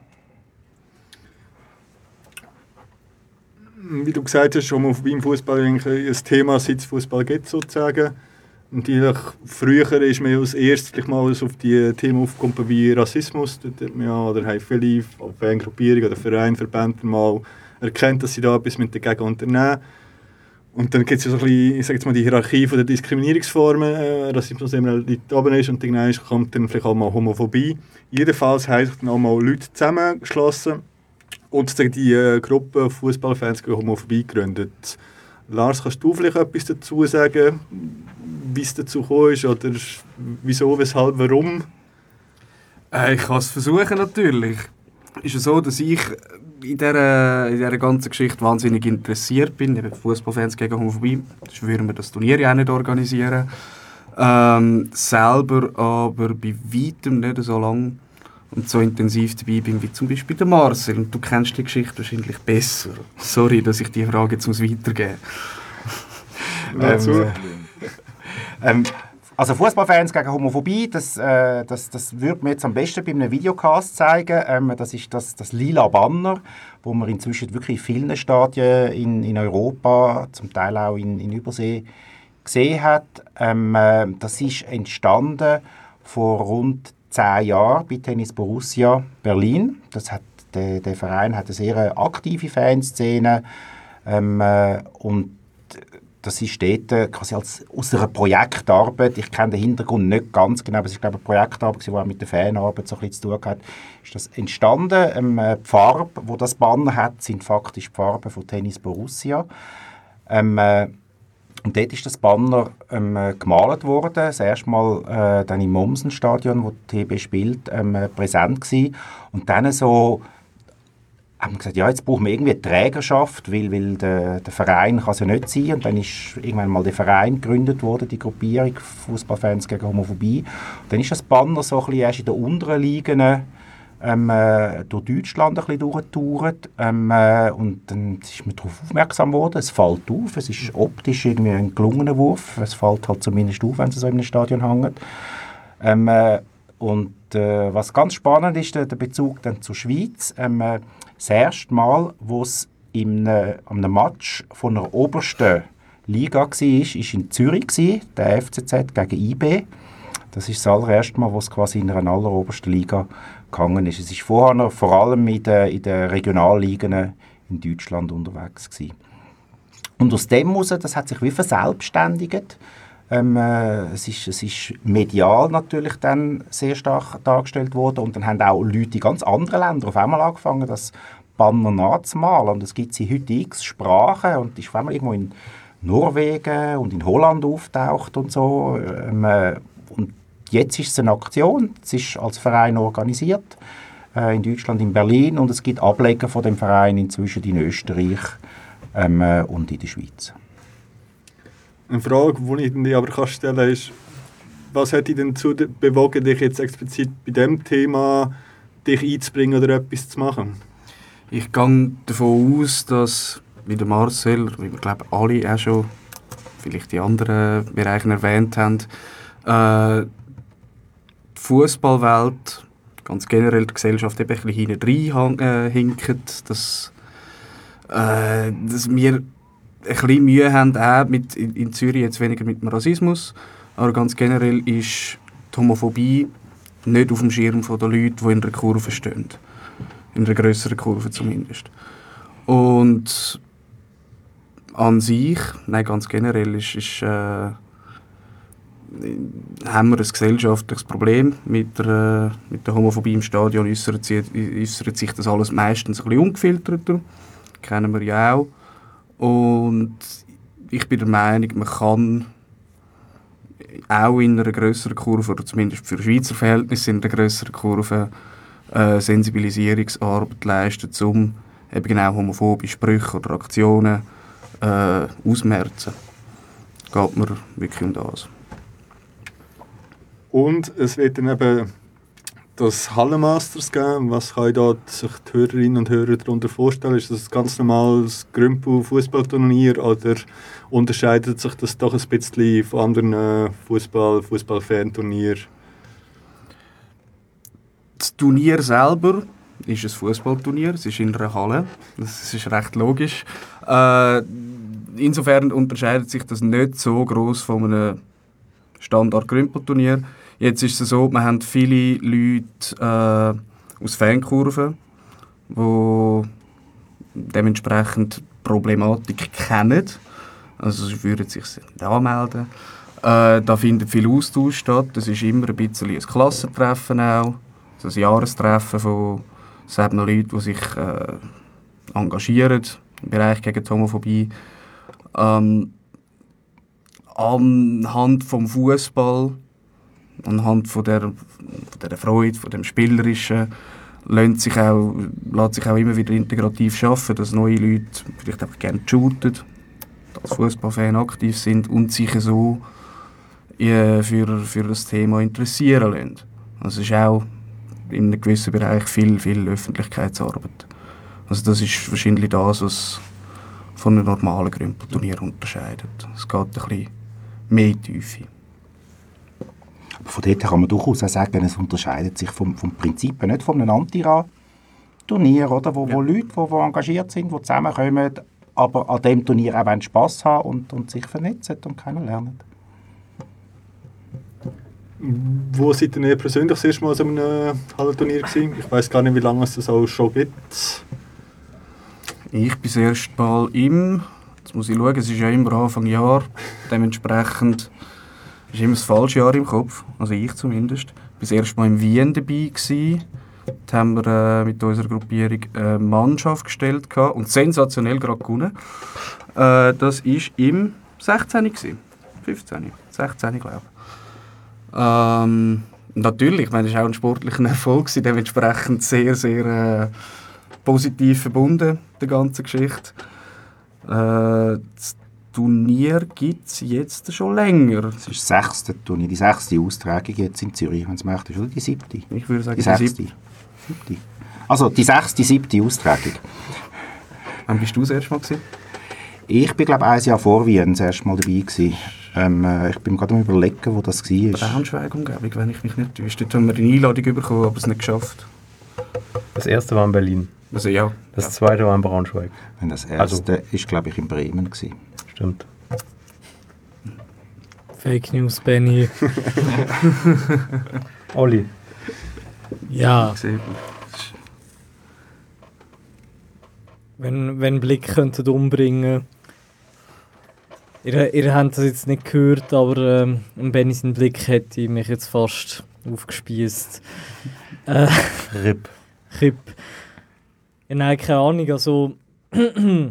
[SPEAKER 3] Wie du gesagt hast, schon beim Fußball ein Thema, seit es Fußball gibt, sozusagen. Und früher ist man als erstes vielleicht mal auf die Themen aufgekommen wie Rassismus, ja, oder haben viele Fangruppierungen oder Vereine, Verbände mal erkennt, dass sie da etwas mit dagegen unternehmen. Und dann gibt es ja so ein bisschen, ich sage jetzt mal, die Hierarchie von der Diskriminierungsformen, äh, Rassismus immer Leute oben ist und dann kommt dann vielleicht auch mal Homophobie. Jedenfalls haben sich dann auch mal Leute zusammengeschlossen und die äh, Gruppe Fußballfans gegen Homophobie gegründet. Lars, kannst du vielleicht etwas dazu sagen, wie es dazu gekommen ist oder wieso, weshalb, warum?
[SPEAKER 1] Äh, ich kann es versuchen natürlich. Es ist ja so, dass ich in dieser, in dieser ganzen Geschichte wahnsinnig interessiert bin. Eben Fußballfans gegen Homophobie, sonst würden wir das Turnier ja auch nicht organisieren. Ähm, selber aber bei weitem nicht so lange und so intensiv dabei bin wie zum Beispiel der Marcel. Und du kennst die Geschichte wahrscheinlich besser. Sorry, dass ich die Frage jetzt muss weitergeben muss.
[SPEAKER 3] ähm,
[SPEAKER 7] ähm, Also Fußballfans gegen Homophobie, das, äh, das, das würde mir jetzt am besten bei einem Videocast zeigen. Ähm, das ist das, das lila Banner, wo man inzwischen wirklich in vielen Stadien in, in Europa, zum Teil auch in, in Übersee, gesehen hat. Ähm, äh, das ist entstanden vor rund zehn Jahren bei Tennis Borussia Berlin. Das hat, der, der Verein hat eine sehr aktive Fanszene ähm, äh, und das ist dort äh, quasi als, aus einer Projektarbeit, ich kenne den Hintergrund nicht ganz genau, aber es ist glaube ich eine Projektarbeit, die auch mit der Fanarbeit so ein bisschen zu tun hat, ist das entstanden. Ähm, äh, die Farbe, wo das Banner hat, sind faktisch die Farben von Tennis Borussia. Ähm, äh, und dort ist das Banner ähm, äh, gemalt worden, das erste Mal äh, dann im Mommsen-Stadion, wo die T B spielt, ähm, äh, präsent gewesen. Und dann so haben wir gesagt, ja, jetzt brauchen wir irgendwie eine Trägerschaft, weil, weil der, der Verein kann es ja nicht sein. Und dann ist irgendwann mal der Verein gegründet worden, die Gruppierung Fußballfans gegen Homophobie. Und dann ist das Banner so ein bisschen erst in den unteren Ligen ähm, äh, durch Deutschland ein bisschen durchgetourt. Ähm, äh, und dann ist man darauf aufmerksam geworden, es fällt auf, es ist optisch irgendwie ein gelungener Wurf. Es fällt halt zumindest auf, wenn es so in einem Stadion hängt. Ähm, äh, und äh, was ganz spannend ist, der, der Bezug dann zur Schweiz. Ähm, äh, Das erste Mal, wo es in einem Match von der obersten Liga war, war in Zürich, der F C Z gegen I B. Das ist das allererste Mal, wo es quasi in einer allerobersten Liga gegangen ist. Es war vorher noch vor allem in den, in den Regionalligen in Deutschland unterwegs gewesen. Und aus dem heraus, das hat sich wie verselbstständigt. Ähm, äh, es, ist, es ist medial natürlich dann sehr stark dargestellt worden und dann haben auch Leute in ganz anderen Ländern auf einmal angefangen, das Banner nachzumalen. Und es gibt sie heute x Sprachen und ist auf einmal irgendwo in Norwegen und in Holland auftaucht und so. Ähm, äh, und jetzt ist es eine Aktion, es ist als Verein organisiert, äh, in Deutschland, in Berlin, und es gibt Ableger von dem Verein inzwischen in Österreich ähm, äh, und in der Schweiz.
[SPEAKER 3] Eine Frage, die ich dir aber stellen kann, ist, was hat dich denn dazu bewogen, dich jetzt explizit bei diesem Thema dich einzubringen oder etwas zu machen?
[SPEAKER 1] Ich gehe davon aus, dass, wie der Marcel, wie wir glaube alle auch schon, vielleicht die anderen Bereiche erwähnt haben, äh, die Fußballwelt, ganz generell die Gesellschaft eben ein bisschen hinten rein hinkt, dass, äh, dass wir ein bisschen Mühe haben, auch mit, in, in Zürich jetzt weniger mit dem Rassismus, aber ganz generell ist die Homophobie nicht auf dem Schirm der Leute, die in einer Kurve stehen. In einer grösseren Kurve zumindest. Und an sich, nein, ganz generell, ist, ist, äh, haben wir ein gesellschaftliches Problem mit der, mit der Homophobie im Stadion. Äußert sich, äußert sich das alles meistens ein bisschen ungefilterter. Kennen wir ja auch. Und ich bin der Meinung, man kann auch in einer grösseren Kurve, oder zumindest für Schweizer Verhältnisse in einer grösseren Kurve, äh, Sensibilisierungsarbeit leisten, um eben genau homophobe Sprüche oder Aktionen äh, auszumerzen. Es geht mir wirklich um das.
[SPEAKER 3] Und es wird dann eben das Hallenmasters geben. Was kann da sich die Hörerinnen und Hörer darunter vorstellen? Ist das ein ganz normales Grümpel-Fußballturnier oder unterscheidet sich das doch ein bisschen von anderen Fußball, Fußball-Fan-Turnieren?
[SPEAKER 1] Das Turnier selber ist ein Fußballturnier. Es ist in einer Halle. Das ist recht logisch. Äh, insofern unterscheidet sich das nicht so gross von einem Standard-Grümpelturnier. Jetzt ist es so, wir haben viele Leute äh, aus Fankurven, die dementsprechend Problematik kennen. Also sie würden sich nicht anmelden. Äh, da findet viel Austausch statt. Das ist immer ein bisschen ein Klassentreffen auch. Also ein Jahrestreffen von sieben Leuten, die sich äh, engagieren im Bereich gegen die Homophobie. Ähm, anhand vom Fußball, anhand von der, von der Freude, von dem Spielerischen, lässt sich auch, lässt sich auch immer wieder integrativ arbeiten, dass neue Leute vielleicht einfach gerne shooten, als Fußballfan aktiv sind und sich so äh, für, für das Thema interessieren lassen. Also es ist auch in einem gewissen Bereich viel, viel Öffentlichkeitsarbeit. Also das ist wahrscheinlich das, was von einem normalen Grümpelturnier unterscheidet. Es geht ein bisschen mehr in die Tiefe.
[SPEAKER 7] Aber von dort kann man durchaus auch sagen, es unterscheidet sich vom, vom Prinzip nicht von einem Anti-Ra-Turnier, oder? Wo, ja. wo Leute, die wo, wo engagiert sind, die zusammenkommen, aber an diesem Turnier auch Spass haben und, und sich vernetzen und kennenlernen.
[SPEAKER 3] Wo seid ihr persönlich das erste Mal an einem Hallenturnier gewesen? Ich weiss gar nicht, wie lange es das auch schon gibt.
[SPEAKER 1] Ich bin das erste Mal im Jetzt muss ich schauen, es ist ja immer Anfang Jahr, dementsprechend ist immer das falsche Jahr im Kopf, also ich zumindest. Ich war das erste Mal in Wien dabei gewesen. Da haben wir äh, mit unserer Gruppierung eine Mannschaft gestellt gehabt und sensationell gerade gewonnen. Äh, das war im sechzehn gewesen. fünfzehn, sechzehn glaube ich. Ähm, natürlich, ich meine, das war auch ein sportlicher Erfolg gewesen, dementsprechend sehr, sehr äh, positiv verbunden, die ganze Geschichte. Äh, das Turnier gibt es jetzt schon länger.
[SPEAKER 7] Das ist das sechste Turnier, die sechste Austragung jetzt in Zürich, wenn es möchtest, oder die siebte?
[SPEAKER 1] Ich würde sagen,
[SPEAKER 7] die
[SPEAKER 1] die
[SPEAKER 7] sechste.
[SPEAKER 1] siebte.
[SPEAKER 7] siebte. Also die sechste, siebte Austragung.
[SPEAKER 1] Wann bist du das erste Mal gewesen?
[SPEAKER 7] Ich bin, glaube ich, ein Jahr vor Wien das erste Mal dabei gewesen. Ähm, äh, ich bin gerade am überlegen, wo das war.
[SPEAKER 1] Braunschweig-Umgebung, wenn ich mich nicht täusche. Dort haben wir eine Einladung bekommen, aber es nicht geschafft.
[SPEAKER 5] Das erste war in Berlin.
[SPEAKER 1] Also ja.
[SPEAKER 5] Das
[SPEAKER 1] ja.
[SPEAKER 5] zweite war in Braunschweig.
[SPEAKER 7] Und das erste also, ist, glaube ich, in Bremen gewesen.
[SPEAKER 5] Stimmt.
[SPEAKER 6] Fake News, Benny.
[SPEAKER 5] Olli.
[SPEAKER 6] Ja. Wenn, wenn Blick könntet umbringen. Ihr, ihr habt das jetzt nicht gehört, aber ähm, Benny sein Blick hätte mich jetzt fast aufgespießt. Äh,
[SPEAKER 5] Rip.
[SPEAKER 6] Rip. Ja, nein, keine Ahnung. Also, ich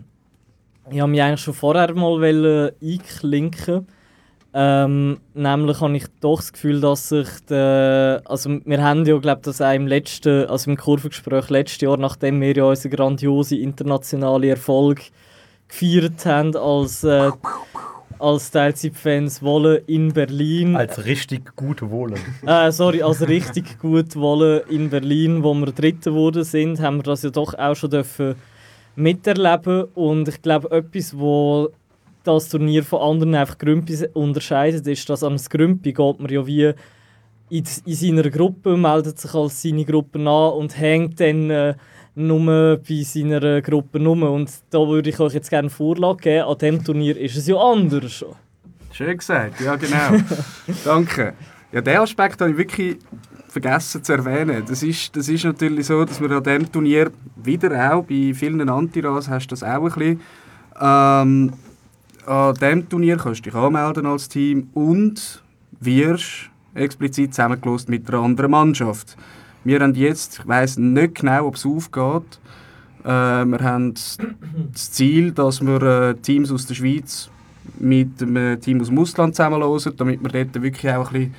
[SPEAKER 6] wollte mich eigentlich schon vorher mal einklinken. Ähm, nämlich habe ich doch das Gefühl, dass sich der, also wir haben ja, glaube das auch im letzten, also im Kurvengespräch letztes Jahr, nachdem wir ja unseren grandiosen internationalen Erfolg gefeiert haben als, äh, als Teilzeitfans Wolle in Berlin.
[SPEAKER 5] Als richtig gut Wolle.
[SPEAKER 6] Äh, sorry, als richtig gut Wolle in Berlin, wo wir Dritte geworden sind, haben wir das ja doch auch schon dürfen miterleben. Und ich glaube, etwas, wo das Turnier von anderen einfach Grümpi unterscheidet, ist, dass an das Grümpi geht man ja wie in, in seiner Gruppe, meldet sich als seine Gruppe an und hängt dann äh, nur bei seiner Gruppe rum. Und da würde ich euch jetzt gerne eine Vorlage geben. An diesem Turnier ist es ja anders.
[SPEAKER 1] Schön gesagt, ja genau. Danke. Ja, diesen Aspekt habe ich wirklich vergessen zu erwähnen. Das ist, das ist natürlich so, dass wir an diesem Turnier wieder auch, bei vielen Antiras hast du das auch ein bisschen, ähm, an diesem Turnier kannst du dich anmelden als Team und wirst explizit zusammengelost mit einer anderen Mannschaft. Wir haben jetzt, ich weiss nicht genau, ob es aufgeht, äh, wir haben das Ziel, dass wir äh, Teams aus der Schweiz mit einem Team aus dem Ausland zusammenhören, damit wir dort wirklich auch ein bisschen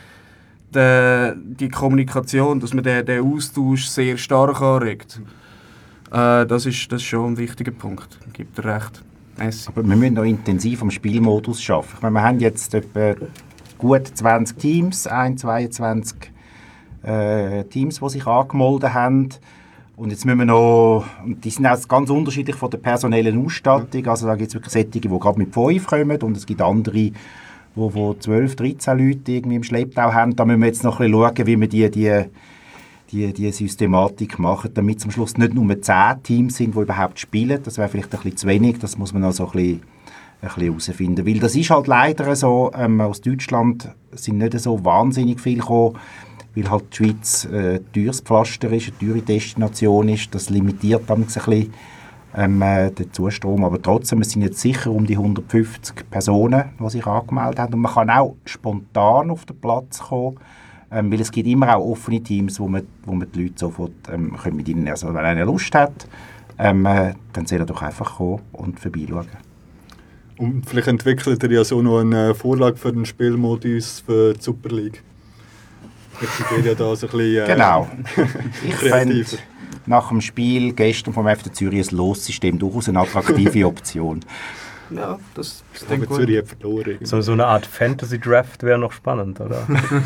[SPEAKER 1] die, die Kommunikation, dass man den, den Austausch sehr stark anregt. Äh, das, ist, das ist schon ein wichtiger Punkt, gibt dir recht. Messi.
[SPEAKER 7] Aber wir müssen noch intensiv am Spielmodus arbeiten. Ich meine, wir haben jetzt etwa gut zwanzig Teams, zweiundzwanzig äh, Teams, die sich angemeldet haben. Und jetzt müssen wir noch, und die sind auch ganz unterschiedlich von der personellen Ausstattung. Also da gibt es wirklich solche, die gerade mit fünf kommen und es gibt andere, die zwölf, dreizehn Leute irgendwie im Schlepptau haben. Da müssen wir jetzt noch ein bisschen schauen, wie wir die, die Die, die Systematik machen, damit zum Schluss nicht nur zehn Teams sind, die überhaupt spielen. Das wäre vielleicht ein bisschen zu wenig, das muss man also ein bisschen, ein bisschen herausfinden. Weil das ist halt leider so, ähm, aus Deutschland sind nicht so wahnsinnig viele gekommen, weil halt die Schweiz äh, ein teures Pflaster ist, eine teure Destination ist. Das limitiert dann ein bisschen ähm, äh, den Zustrom. Aber trotzdem, es sind jetzt sicher um die hundertfünfzig Personen, die sich angemeldet haben. Und man kann auch spontan auf den Platz kommen. Ähm, weil es gibt immer auch offene Teams, wo man, wo man die Leute sofort ähm, können mit ihnen, also wenn einer Lust hat, ähm, äh, dann soll er doch einfach kommen und vorbeischauen.
[SPEAKER 3] Und vielleicht entwickelt er ja so noch eine Vorlage für den Spielmodus für die Super League. Ich bin ja da so ein bisschen äh,
[SPEAKER 7] genau. Ich fände
[SPEAKER 3] kreativer.
[SPEAKER 7] nach dem Spiel gestern vom F C Zürich ein Lossystem durchaus eine attraktive Option.
[SPEAKER 1] Ja, das, das
[SPEAKER 3] Aber
[SPEAKER 1] denke
[SPEAKER 3] Zürich hat verloren.
[SPEAKER 5] So, so eine Art Fantasy-Draft wäre noch spannend, oder?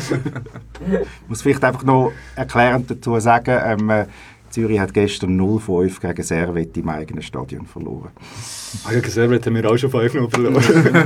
[SPEAKER 7] Ich muss vielleicht einfach noch erklärend dazu sagen, ähm, äh, Zürich hat gestern null fünf gegen Servette im eigenen Stadion verloren.
[SPEAKER 3] Ah ja, gegen Servette haben wir auch schon fünf null verloren.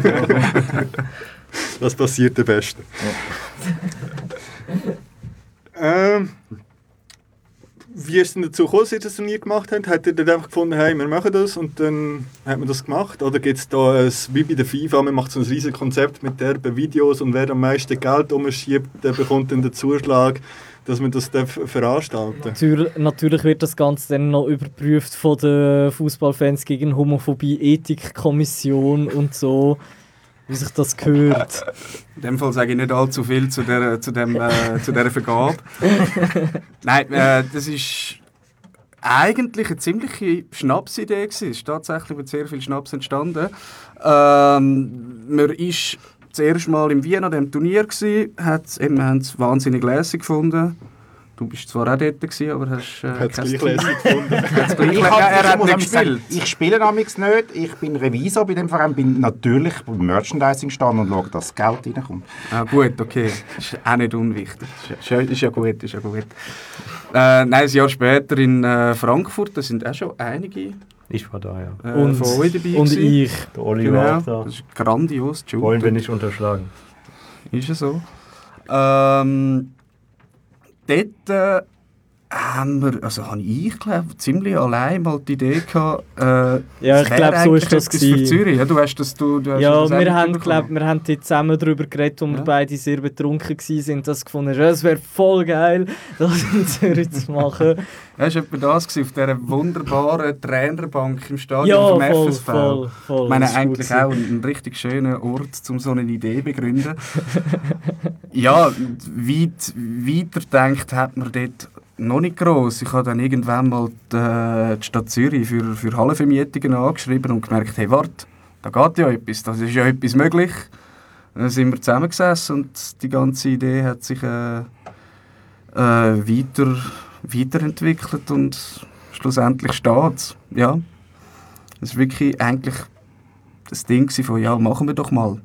[SPEAKER 3] Das passiert der Beste. Ja. ähm, wie ist es denn dazu gekommen, dass ihr das Turnier gemacht habt? Habt ihr dann einfach gefunden, hey, wir machen das und dann hat man das gemacht? Oder gibt es da, ein, wie bei der FIFA, man macht so ein riesiges Konzept mit derben Videos und wer am meisten Geld umschiebt, der bekommt dann den Zuschlag, dass man das veranstalten darf?
[SPEAKER 6] Natürlich, natürlich wird das Ganze dann noch überprüft von den Fußballfans gegen Homophobie-Ethikkommission und so, wie sich das gehört.
[SPEAKER 1] In dem Fall sage ich nicht allzu viel zu dieser, zu dem, äh, zu dieser Vergabe. Nein, äh, das ist eigentlich eine ziemliche Schnapsidee gewesen. Es ist tatsächlich mit sehr viel Schnaps entstanden. Ähm, man ist das erste Mal in Wien an diesem Turnier gewesen, hat, eben, wir haben es wahnsinnig lässig gefunden. Du bist zwar auch dort gewesen, aber hast äh,
[SPEAKER 3] Hat es gleich lässig gefunden.
[SPEAKER 1] gleich
[SPEAKER 7] Ich,
[SPEAKER 1] ja,
[SPEAKER 7] hab,
[SPEAKER 1] er
[SPEAKER 7] ich
[SPEAKER 1] hat
[SPEAKER 7] muss
[SPEAKER 1] nicht
[SPEAKER 7] nämlich sagen,
[SPEAKER 1] gespielt.
[SPEAKER 7] ich spiele amigs nicht, ich bin Revisor bei dem Verein, bin natürlich beim Merchandising stand und schaue, dass das Geld reinkommt.
[SPEAKER 1] Ah, gut, okay. Ist auch nicht unwichtig. Ist ja, ist ja gut, ist ja gut. Äh, nein, ein Jahr später in äh, Frankfurt, da sind auch schon einige
[SPEAKER 5] Ich war da, ja.
[SPEAKER 1] äh,
[SPEAKER 6] Und,
[SPEAKER 1] von euch dabei
[SPEAKER 6] und
[SPEAKER 1] gewesen.
[SPEAKER 6] ich.
[SPEAKER 5] Der Oli war
[SPEAKER 1] Genau,
[SPEAKER 5] auch da.
[SPEAKER 1] das ist grandios.
[SPEAKER 5] Wollen wir nicht unterschlagen.
[SPEAKER 1] Ist ja so. Ähm, dort äh, haben wir, also habe ich glaube ziemlich allein mal die Idee gehabt, äh,
[SPEAKER 6] Ja,
[SPEAKER 1] es
[SPEAKER 6] ich
[SPEAKER 1] wäre
[SPEAKER 6] glaube, so
[SPEAKER 1] eigentlich
[SPEAKER 6] ist das
[SPEAKER 1] etwas für
[SPEAKER 6] gewesen.
[SPEAKER 1] Zürich. Ja, du hast das, du, du hast
[SPEAKER 6] Ja,
[SPEAKER 1] das auch
[SPEAKER 6] wir haben,
[SPEAKER 1] mitbekommen.
[SPEAKER 6] glaub, wir haben dort zusammen darüber geredet, als
[SPEAKER 1] Ja.
[SPEAKER 6] wir beide sehr betrunken waren, dass gefunden haben, es wäre voll geil, das in Zürich zu machen.
[SPEAKER 1] Ja, das war etwa das gewesen, auf dieser wunderbaren Trainerbank im Stadion
[SPEAKER 6] Ja,
[SPEAKER 1] vom
[SPEAKER 6] voll,
[SPEAKER 1] F S V.
[SPEAKER 6] voll, voll.
[SPEAKER 1] Ich meine,
[SPEAKER 6] das ist gut
[SPEAKER 1] eigentlich
[SPEAKER 6] gewesen.
[SPEAKER 1] auch ein, ein richtig schöner Ort, um so eine Idee zu begründen. Ja, weit, weiter gedacht hat man dort noch nicht gross. Ich habe dann irgendwann mal die, äh, die Stadt Zürich für, für Hallenvermietungen angeschrieben und gemerkt, hey, warte, da geht ja etwas, da ist ja etwas möglich. Und dann sind wir zusammengesessen und die ganze Idee hat sich äh, äh, weiter, weiterentwickelt und schlussendlich steht es. Ja. Das war wirklich eigentlich das Ding von, ja, machen wir doch mal.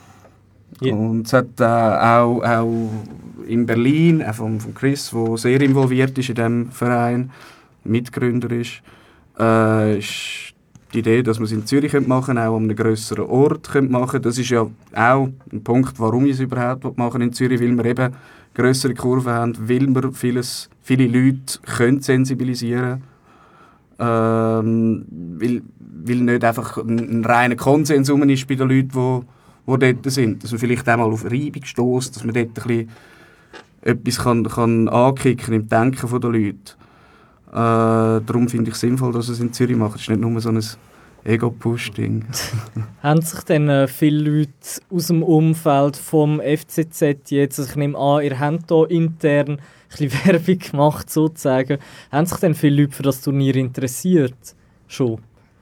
[SPEAKER 6] Ja.
[SPEAKER 1] Und es hat äh, auch, auch in Berlin, auch von, von Chris, der sehr involviert ist in diesem Verein, Mitgründer ist, äh, ist die Idee, dass man es in Zürich machen könnte, auch an einem grösseren Ort machen könnte. Das ist ja auch ein Punkt, warum ich es überhaupt machen in Zürich, weil wir eben grössere Kurven haben, weil wir vieles, viele Leute können sensibilisieren können. Ähm, weil, weil nicht einfach ein, ein reiner Konsens rum ist bei den Leuten, die die dort sind. Dass man vielleicht einmal auf Reibung stösst, dass man dort ein bisschen etwas kann, kann ankicken im Denken der Leute. Äh, darum finde ich es sinnvoll, dass es in Zürich macht. Es ist nicht nur so ein Ego-Push-Ding.
[SPEAKER 6] Haben sich dann äh, viele Leute aus dem Umfeld vom F C Z jetzt, also ich nehme an, ihr habt hier intern ein bisschen Werbung gemacht sozusagen, haben sich dann viele Leute für das Turnier interessiert? Schon?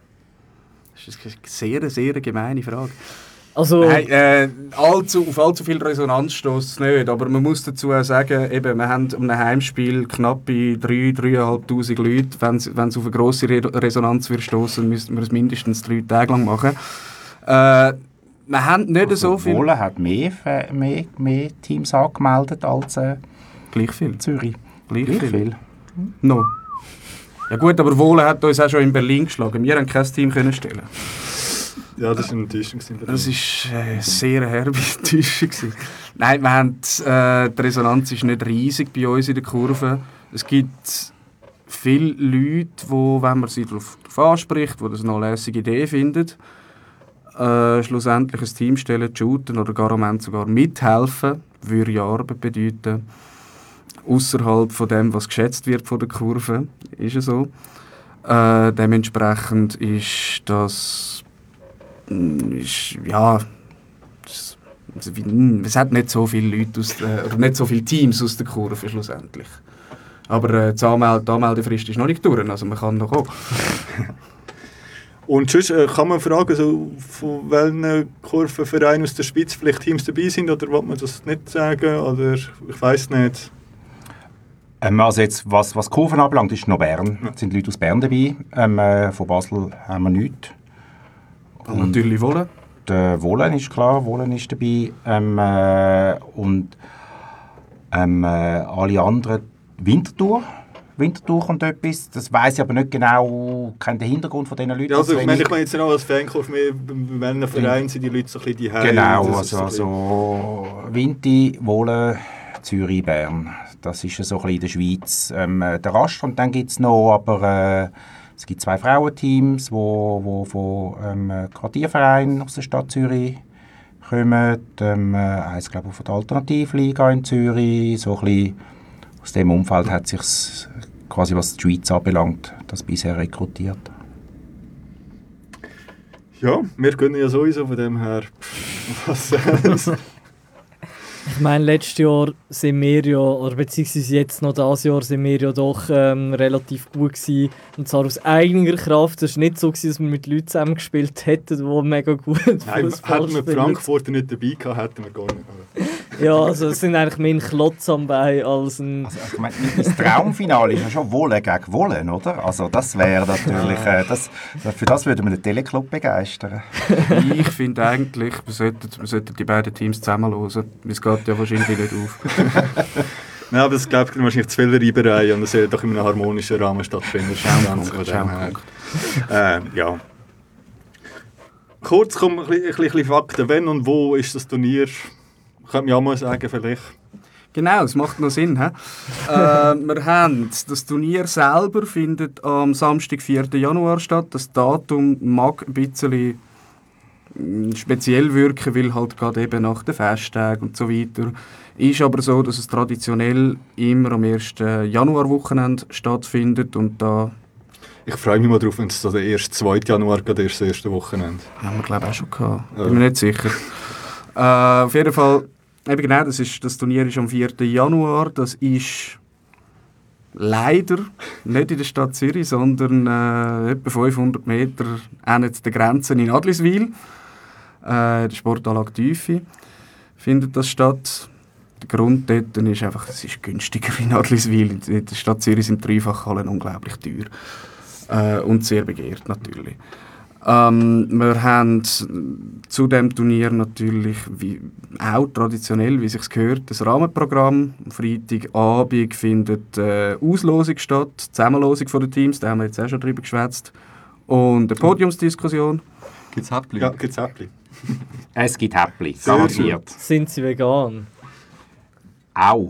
[SPEAKER 1] Das ist eine sehr, sehr gemeine Frage.
[SPEAKER 6] Also,
[SPEAKER 1] Nein, äh, allzu, auf allzu viel Resonanz stößt es nicht, aber man muss dazu auch sagen, eben, wir haben um ein Heimspiel knappe drei, dreitausendfünfhundert Leute. Wenn es auf eine grosse Re Resonanz wird stoßen, müssten wir es mindestens drei Tage lang machen. Äh, wir haben nicht
[SPEAKER 7] Also
[SPEAKER 1] so viel...
[SPEAKER 7] Wohlen hat mehr, Fa- mehr, mehr Teams angemeldet als äh,
[SPEAKER 1] Gleich viel.
[SPEAKER 7] Zürich.
[SPEAKER 1] Gleich,
[SPEAKER 7] Gleich
[SPEAKER 1] viel.
[SPEAKER 7] viel.
[SPEAKER 1] No. Ja gut, aber Wohlen hat uns auch schon in Berlin geschlagen. Wir haben kein Team können stellen.
[SPEAKER 3] Ja, das war eine Enttäuschung.
[SPEAKER 1] Das war äh, eine sehr herbe Enttäuschung. Nein, wir haben, äh, die Resonanz ist nicht riesig bei uns in der Kurve. Es gibt viele Leute, wo, wenn man sie darauf anspricht, die das eine lässige Idee finden, äh, schlussendlich ein Team stellen, shooten oder gar am Ende sogar mithelfen, würde ja Arbeit bedeuten. Außerhalb von dem, was geschätzt wird von der Kurve, ist es so. Äh, dementsprechend ist das ist, ja, es, es hat nicht so viele Leute aus der, oder nicht so viele Teams aus der Kurve schlussendlich. Aber äh, die, Anmeld- die Anmeldefrist ist noch nicht durch, also man kann noch kommen.
[SPEAKER 3] Und sonst äh, kann man fragen, so, von welchen Kurvenvereinen aus der Schweiz vielleicht Teams dabei sind, oder will man das nicht sagen, oder ich weiß nicht.
[SPEAKER 7] Ähm, also jetzt, was, was Kurven anbelangt, ist noch Bern. Es sind Leute aus Bern dabei. Ähm, äh, von Basel haben wir nichts.
[SPEAKER 1] Und natürlich wollen.
[SPEAKER 7] Der Wohlen ist klar, Wohlen ist dabei. Ähm, äh, und ähm, äh, alle anderen, Winterthur. Winterthur kommt etwas. Das weiss ich aber nicht genau, kenne den Hintergrund von diesen Leuten.
[SPEAKER 3] Ja, also ich
[SPEAKER 7] Wenn
[SPEAKER 3] meine, ich meine jetzt nicht als Fankurve, mehr, bei welchen Vereinen sind die Leute so ein bisschen die Heim.
[SPEAKER 7] Genau,
[SPEAKER 3] das ist
[SPEAKER 7] also,
[SPEAKER 3] so ein
[SPEAKER 7] also Winti, Wohlen, Zürich-Bern. Das ist so ein bisschen in der Schweiz ähm, der Rast. Und dann gibt es noch, aber äh, es gibt zwei Frauenteams, wo, wo von ähm, Quartiervereinen aus der Stadt Zürich kommen. Ähm, eins, glaube ich, von der Alternativliga in Zürich. So ein bisschen aus dem Umfeld hat sich quasi, was die Schweiz anbelangt, das bisher rekrutiert.
[SPEAKER 3] Ja, wir können ja sowieso von dem her. Was äh,
[SPEAKER 6] Ich meine, letztes Jahr sind wir ja, oder beziehungsweise jetzt noch dieses Jahr, sind wir ja doch ähm, relativ gut gewesen. Und zwar aus eigener Kraft. Es war nicht so gewesen, dass wir mit Leuten zusammengespielt hätten, die mega gut
[SPEAKER 3] Nein,
[SPEAKER 6] Fußball
[SPEAKER 3] hätten wir
[SPEAKER 6] spielen.
[SPEAKER 3] Frankfurter nicht dabei gehabt, hätten wir gar nicht. Aber.
[SPEAKER 6] Ja, also es sind eigentlich mehr ein Klotz am Bein als ein...
[SPEAKER 7] Also, also, ich meine, das Traumfinale ist ja schon Wolle gegen Wolle, oder? Also das wäre natürlich... Äh, das, für das würde man den Teleclub begeistern.
[SPEAKER 1] Ich finde eigentlich, wir sollten, wir sollten die beiden Teams zusammenhören. Es geht ja wahrscheinlich nicht auf.
[SPEAKER 3] Nein, aber das glaube ich wahrscheinlich zu viele Reibereien und das soll doch in einem harmonischen Rahmen stattfinden.
[SPEAKER 1] Schaupunkt, Schaupunkt.
[SPEAKER 3] Äh, ja. Kurz kommen ein bisschen, ein bisschen Fakten. Wenn und wo ist das Turnier? Könnte man auch mal sagen, vielleicht.
[SPEAKER 1] Genau, es macht noch Sinn. He? äh, wir haben, das Turnier selber findet am Samstag, vierten Januar statt. Das Datum mag ein bisschen speziell wirken, weil halt gerade eben nach den Festtagen und so weiter. Ist aber so, dass es traditionell immer am ersten Januarwochenende stattfindet und da...
[SPEAKER 3] Ich freue mich mal drauf, wenn es so der erste, zweite Januar gerade erst das erste Wochenende.
[SPEAKER 1] Haben wir glaube ich auch schon gehabt.
[SPEAKER 3] Ja.
[SPEAKER 1] Bin mir nicht sicher. äh, auf jeden Fall, eben genau, das, ist, das Turnier ist am vierten Januar. Das ist leider nicht in der Stadt Zürich, sondern äh, etwa fünfhundert Meter an der Grenze in Adliswil. Äh, der Sportanlage Tüfi findet das statt. Der Grund dort ist einfach, es ist günstiger in Adliswil. In der Stadt Zürich sind Dreifachhallen unglaublich teuer. Äh, und sehr begehrt natürlich. Ähm, wir haben zu dem Turnier natürlich wie, auch traditionell, wie es sich gehört, das Rahmenprogramm. Am Freitagabend findet äh, Auslosung statt, Zusammenlosung der Teams, da haben wir jetzt auch schon drüber geschwätzt. Und eine Podiumsdiskussion.
[SPEAKER 4] Gibt es Häppchen?
[SPEAKER 3] Ja, gibt es Äppli.
[SPEAKER 7] Es gibt Häppli,
[SPEAKER 3] Sehr
[SPEAKER 7] garantiert.
[SPEAKER 6] Sind sie vegan?
[SPEAKER 7] Auch.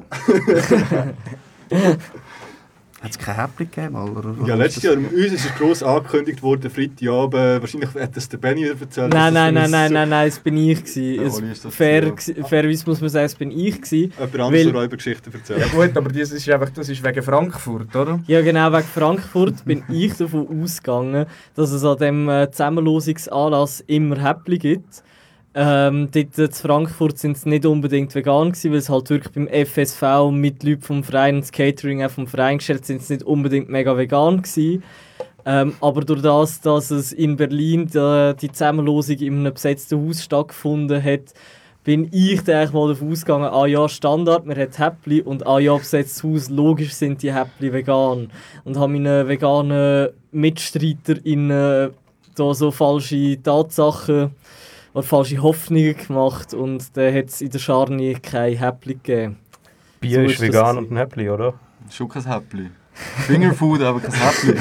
[SPEAKER 1] Hat es kein Häppchen gegeben? Oder?
[SPEAKER 3] Ja, letztes Jahr, uns ist es gross angekündigt worden, Freitagabend, wahrscheinlich hat das der Benni erzählt.
[SPEAKER 6] Nein,
[SPEAKER 3] dass
[SPEAKER 6] nein,
[SPEAKER 3] es
[SPEAKER 6] nein, nein,
[SPEAKER 3] so-
[SPEAKER 6] nein, nein, es bin ich gewesen.
[SPEAKER 4] Ja,
[SPEAKER 6] Es,
[SPEAKER 4] Oli ist das
[SPEAKER 6] fair,
[SPEAKER 4] gewesen,
[SPEAKER 6] gsi- fairerweise muss man sagen, es bin ich gewesen.
[SPEAKER 3] Jemand anderes
[SPEAKER 6] Weil-
[SPEAKER 3] so Räubergeschichten erzählt.
[SPEAKER 1] Ja gut, aber das ist einfach das ist wegen Frankfurt, oder?
[SPEAKER 6] Ja genau, wegen Frankfurt bin ich davon ausgegangen, dass es an diesem äh, Zusammenlosungsanlass immer Häppli gibt. Ähm, dort in Frankfurt sind es nicht unbedingt vegan gewesen, weil es halt wirklich beim F S V mit Leuten vom Verein und das Catering auch vom Verein gestellt sind, es nicht unbedingt mega vegan gewesen. Ähm, aber durch das, dass es in Berlin die, die Zusammenlosung in einem besetzten Haus stattgefunden hat, bin ich dann eigentlich mal davon ausgegangen, ah ja, Standard, man hat Häppli und ah ja, besetztes Haus, logisch sind die Häppli vegan. Und habe meinen veganen MitstreiterInnen da so falsche Tatsachen oder falsche Hoffnungen gemacht und dann hat es in der Scharni kein Häppli gegeben.
[SPEAKER 5] Bier
[SPEAKER 6] So
[SPEAKER 5] ist
[SPEAKER 6] ist das
[SPEAKER 5] vegan
[SPEAKER 6] gewesen.
[SPEAKER 5] und ein Häppli, oder?
[SPEAKER 4] Schon kein Häppchen. Fingerfood, aber kein Häppchen.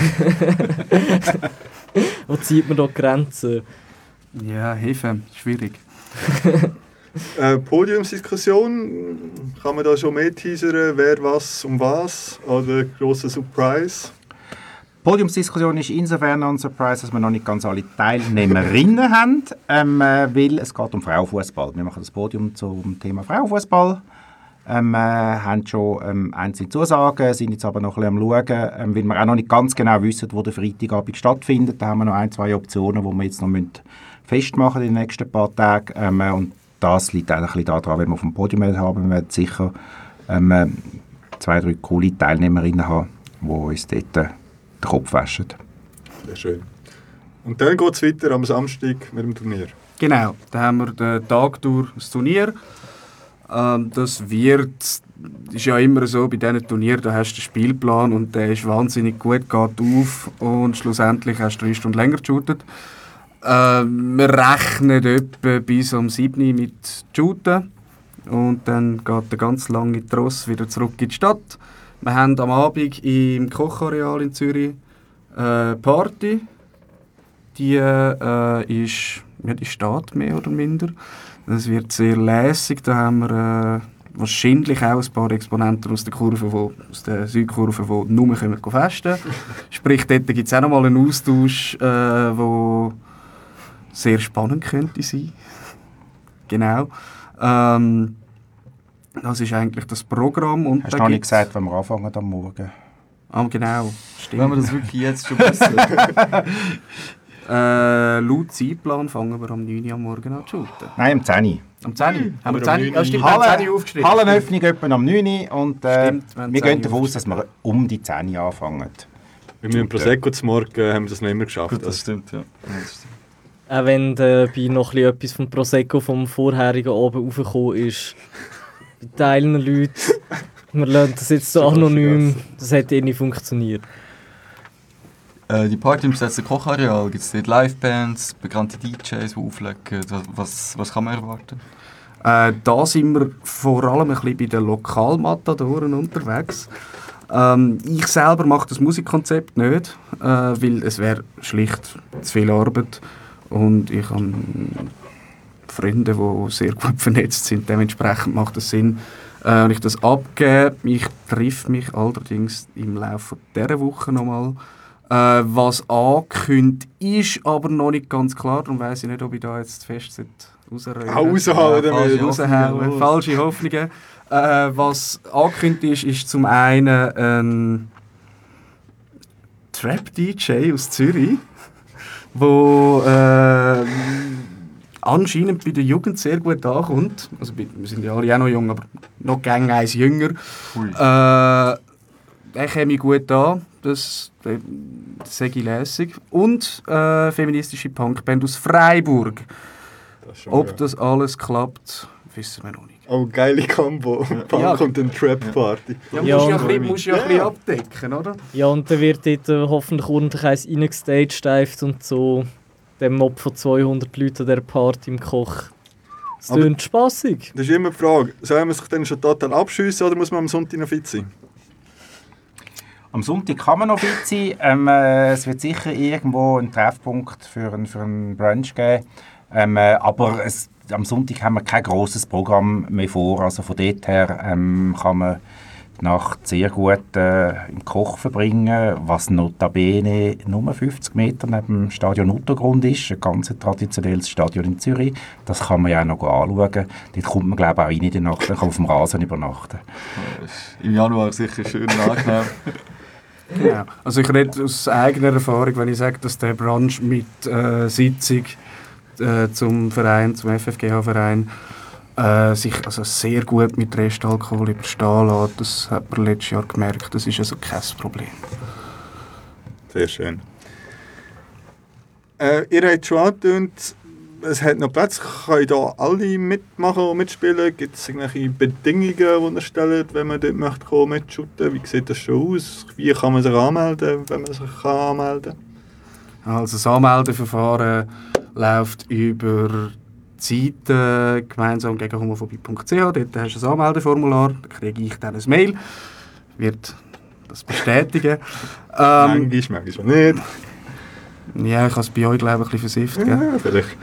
[SPEAKER 6] Wo zieht man da die Grenzen?
[SPEAKER 1] Ja, Hefe, schwierig.
[SPEAKER 3] Äh, Podiumsdiskussion, kann man da schon mehr teasern, wer was um was? Oder grosser Surprise?
[SPEAKER 7] Die Podiumsdiskussion ist insofern ein Surprise, dass wir noch nicht ganz alle Teilnehmerinnen haben, ähm, äh, weil es geht um Frauenfußball. Wir machen das Podium zum Thema Frauenfußball. Ähm, äh, haben schon ähm, einzelne Zusagen, sind jetzt aber noch ein bisschen am Schauen, ähm, weil wir auch noch nicht ganz genau wissen, wo der Freitagabend stattfindet. Da haben wir noch ein, zwei Optionen, die wir jetzt noch müssen festmachen in den nächsten paar Tagen. Ähm, äh, und das liegt auch ein bisschen daran, wenn wir auf dem Podium haben. Wir werden sicher ähm, äh, zwei, drei coole Teilnehmerinnen haben, die uns dort äh, den Kopf waschen.
[SPEAKER 3] Sehr schön. Und dann geht es weiter am Samstag mit dem Turnier.
[SPEAKER 1] Genau, da haben wir den Tag durch das Turnier. Ähm, das wird, ist ja immer so, bei diesen Turnieren, da hast du den Spielplan und der ist wahnsinnig gut, geht auf und schlussendlich hast du drei Stunden länger geshootet. Ähm, wir rechnen etwa bis um sieben Uhr mit Shooten und dann geht der ganz lange Tross wieder zurück in die Stadt. Wir haben am Abend im Kochareal in Zürich eine Party. Die äh, ist, ja, die steht mehr oder minder. Das wird sehr lässig. Da haben wir wahrscheinlich auch ein paar Exponenten aus der Kurve, wo, aus der Südkurve, die nur können festen. Sprich, dort gibt es auch nochmal einen Austausch, der äh, sehr spannend könnte sein. Genau. Ähm, das ist eigentlich das Programm. Und
[SPEAKER 7] Hast du noch nicht gesagt, wenn wir anfangen am Morgen?
[SPEAKER 1] Ah, genau. Stimmt.
[SPEAKER 4] Wenn wir das wirklich jetzt schon wissen.
[SPEAKER 1] äh, laut Zeitplan fangen wir am neun Uhr am Morgen an zu shooten.
[SPEAKER 7] Nein, am zehn Uhr.
[SPEAKER 1] Am zehn Uhr? Haben wir
[SPEAKER 3] Aber am
[SPEAKER 1] zehn Uhr?
[SPEAKER 3] neun Uhr.
[SPEAKER 1] Ja, stimmt, wir haben
[SPEAKER 7] Halle-
[SPEAKER 1] zehn Uhr aufgeschrieben.
[SPEAKER 7] Hallenöffnung etwa am neun Uhr und äh,
[SPEAKER 1] Stimmt, wir haben
[SPEAKER 7] wir
[SPEAKER 1] zehn
[SPEAKER 7] gehen
[SPEAKER 1] Uhr
[SPEAKER 7] davon aus, dass wir um die zehn Uhr anfangen.
[SPEAKER 3] Bei mir im Prosecco zum Morgen haben wir das nicht mehr geschafft.
[SPEAKER 4] Gut, das stimmt, ja. Das stimmt.
[SPEAKER 6] Auch wenn dabei noch ein bisschen etwas vom Prosecco vom vorherigen Abend raufgekommen ist. Bei Teilen Leuten, wir lernen das jetzt so anonym, das hätte eh nicht funktioniert.
[SPEAKER 4] Äh, die Party im besetzten Kochareal, gibt es dort Livebands, bekannte D Js, die auflegen? Was, was kann man erwarten?
[SPEAKER 1] Äh, da sind wir vor allem ein bisschen bei den Lokalmatadoren unterwegs. Ähm, ich selber mache das Musikkonzept nicht, äh, weil es wäre schlicht zu viel Arbeit. Und ich habe Freunde, die sehr gut vernetzt sind. Dementsprechend macht es Sinn, äh, wenn ich das abgebe. Ich treffe mich allerdings im Laufe dieser Woche nochmal. Äh, was angekündigt ist, aber noch nicht ganz klar. Darum weiss ich nicht, ob ich da jetzt fest rausreden
[SPEAKER 3] Auch raushauen
[SPEAKER 1] ja,
[SPEAKER 3] damit.
[SPEAKER 1] raushauen. Falsche Hoffnungen. Äh, was angekündigt ist, ist zum einen ein Trap-D J aus Zürich, wo äh, anscheinend bei der Jugend sehr gut ankommt. Also, wir sind ja alle auch noch jung, aber noch gang eins jünger. Äh, der käme gut an, das, das, das sage ich lässig. Und äh, feministische Punkband aus Freiburg.
[SPEAKER 3] Das ist schon
[SPEAKER 1] Ob
[SPEAKER 3] geil.
[SPEAKER 1] das alles klappt, wissen wir noch nicht.
[SPEAKER 3] Oh, geile Combo. Punk
[SPEAKER 1] Ja.
[SPEAKER 3] und eine Trap-Party.
[SPEAKER 1] Ja,
[SPEAKER 6] Ja,
[SPEAKER 1] musst ja,
[SPEAKER 6] und-
[SPEAKER 1] ein bisschen, musst ja, ein
[SPEAKER 3] Ja.
[SPEAKER 1] bisschen abdecken, oder?
[SPEAKER 6] Ja, und dann wird dort äh, hoffentlich ordentlich eins reingestaged und so. Der Mob von zweihundert Leuten an dieser Party im Koch. Es
[SPEAKER 3] Aber-
[SPEAKER 6] klingt spassig.
[SPEAKER 3] Das ist immer die Frage, soll man sich dann schon total abschiessen oder muss man am Sonntag noch fit sein?
[SPEAKER 7] Am Sonntag kann man noch fit sein. Ähm, äh, es wird sicher irgendwo einen Treffpunkt für einen, für einen Brunch geben. Ähm, äh, aber es, am Sonntag haben wir kein grosses Programm mehr vor. Also von dort her ähm, kann man die Nacht sehr gut äh, im Koch verbringen, was notabene nur fünfzig Meter neben dem Stadion Untergrund ist. Ein ganz traditionelles Stadion in Zürich. Das kann man ja auch noch anschauen. Dort kommt man, glaube ich, auch rein in die Nacht. Dann kann man auf dem Rasen übernachten.
[SPEAKER 4] Das ist im Januar sicher schön und angenehm.
[SPEAKER 1] Ja. Also ich rede aus eigener Erfahrung, wenn ich sage, dass der Brunch mit äh, Sitzung äh, zum Verein, zum F F G H-Verein, äh, sich also sehr gut mit Restalkohol überstehen lässt. Das hat man letztes Jahr gemerkt. Das ist also kein Problem.
[SPEAKER 3] Sehr schön. Äh, ihr habt schon angetönt, es hat noch Platz. Können da alle mitmachen und mitspielen? Gibt es irgendwelche Bedingungen, die ihr stellt, wenn man dort möchte kommen, mitshooten? Wie sieht das schon aus? Wie kann man sich anmelden, wenn man sich kann anmelden kann?
[SPEAKER 1] Also das Anmeldeverfahren läuft über die Seite gemeinsam gegen homophobie punkt c h. Dort hast du ein Anmeldeformular, da kriege ich dann ein Mail, wird das bestätigen. Ähm,
[SPEAKER 3] manchmal, manchmal nicht.
[SPEAKER 1] ja, ich habe es bei euch, glaube ich, ein bisschen versifft. Gell?
[SPEAKER 3] Ja, vielleicht.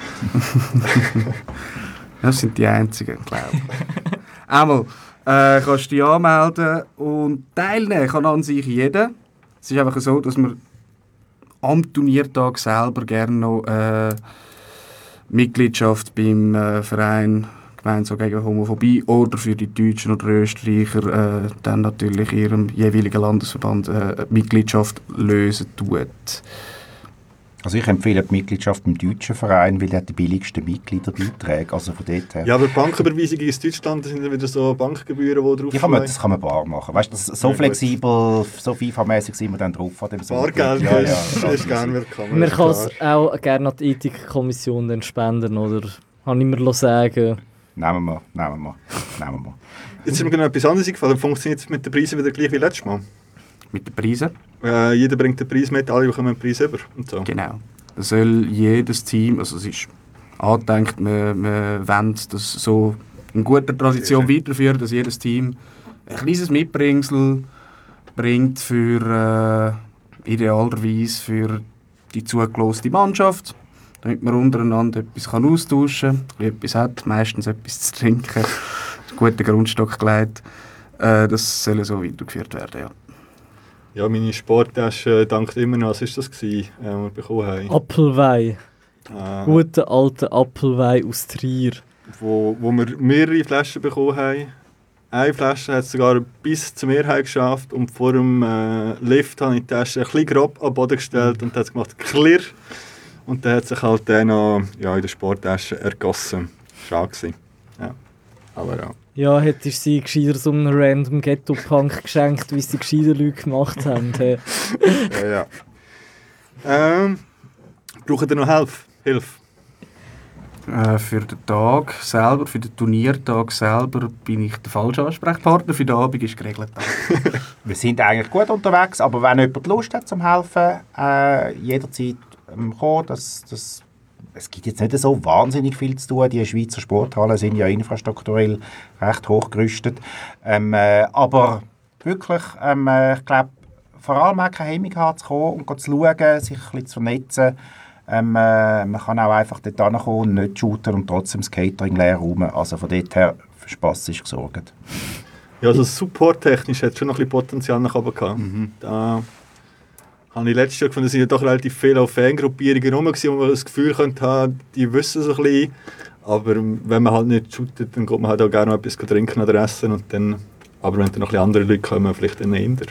[SPEAKER 1] Das sind die einzigen, glaube ich. Einmal äh, kannst du dich anmelden und teilnehmen kann an sich jeder. Es ist einfach so, dass man am Turniertag selber gerne noch äh, Mitgliedschaft beim äh, Verein gemeinsam gegen Homophobie oder für die Deutschen oder Österreicher äh, dann natürlich ihrem jeweiligen Landesverband äh, Mitgliedschaft lösen tut.
[SPEAKER 7] Also ich empfehle die Mitgliedschaft im deutschen Verein, weil er hat die billigsten Mitgliederbeiträge. Also von dort her.
[SPEAKER 3] Ja, aber Banküberweisungen aus Deutschland sind dann wieder so Bankgebühren, die drauf
[SPEAKER 7] Die kann man, das kann man bar machen. Weißt, das, so
[SPEAKER 3] Ja,
[SPEAKER 7] flexibel, so FIFA-mäßig sind wir dann drauf an dem Sonntag.
[SPEAKER 3] Bargeld
[SPEAKER 7] Ja, ja,
[SPEAKER 3] ist,
[SPEAKER 7] das
[SPEAKER 3] ist gerne willkommen.
[SPEAKER 6] Man
[SPEAKER 3] ist
[SPEAKER 6] kann es
[SPEAKER 3] klar.
[SPEAKER 6] auch gerne an die Ethikkommission dann spenden, oder? Kann ich mir sagen.
[SPEAKER 7] Nehmen wir, nehmen wir, nehmen wir.
[SPEAKER 3] Jetzt ist mir genau etwas anderes eingefallen. Funktioniert es mit den Preisen wieder gleich wie letztes Mal?
[SPEAKER 1] Mit den Preisen.
[SPEAKER 3] Äh, jeder bringt den Preis mit, alle bekommen einen Preis über. Und so.
[SPEAKER 1] Genau. Da soll jedes Team, also es ist angedenkt, man, man wollen das so in guter Tradition weiterführen, dass jedes Team ein kleines Mitbringsel bringt für äh, idealerweise für die zugelassene Mannschaft damit man untereinander etwas kann austauschen kann, etwas hat, meistens etwas zu trinken, einen guten Grundstock gelegt. Äh, das soll so weitergeführt werden, ja.
[SPEAKER 3] Ja, meine Sporttasche dankt immer noch. Was war das, gewesen, äh, was wir bekommen haben?
[SPEAKER 6] Apfelwein.
[SPEAKER 3] Äh,
[SPEAKER 6] Guter alter Apfelwein aus Trier.
[SPEAKER 3] wo, wo wir mehrere Flaschen bekommen haben. Eine Flasche hat es sogar bis zu mir geschafft und vor dem äh, Lift habe ich die Tasche ein bisschen grob am Boden gestellt und hat es gemacht «Klirr». Und dann hat sich halt der noch ja, in der Sporttasche ergossen. Schade gewesen. Ja, aber ja.
[SPEAKER 6] Ja, hättest du sie gescheiter so einem random Ghetto-Punk geschenkt, wie es die gescheiter Leute gemacht haben. Hey.
[SPEAKER 3] ja, ja. Ähm, braucht ihr noch Hilfe? Hilfe?
[SPEAKER 1] Äh, für den Tag selber, für den Turniertag selber bin ich der falsche Ansprechpartner. Für den Abend ist geregelt.
[SPEAKER 7] Wir sind eigentlich gut unterwegs, aber wenn jemand Lust hat zum Helfen, äh, jederzeit ähm, kommen. Das, das, es gibt jetzt nicht so wahnsinnig viel zu tun. Die Schweizer Sporthallen sind ja infrastrukturell recht hochgerüstet. Ähm, äh, aber wirklich, ähm, äh, ich glaube, vor allem auch keine Hemmung haben zu kommen und zu schauen, sich ein bisschen zu vernetzen. Ähm, äh, man kann auch einfach dort hinkommen und nicht shooten und trotzdem das Catering leer rum. Also von dort her für Spass ist gesorgt.
[SPEAKER 3] Ja, also supporttechnisch hat es schon noch ein bisschen Potenzial nach oben gehabt. Mhm. Da habe ich letztes Jahr gefunden, es sind doch relativ viele Fangruppierungen rum, wo man das Gefühl könnte haben, die wissen so ein bisschen. Aber wenn man halt nicht shootet, dann geht man halt auch gerne noch etwas trinken oder essen. Und dann, aber wenn dann noch ein bisschen andere Leute kommen, vielleicht dann eher.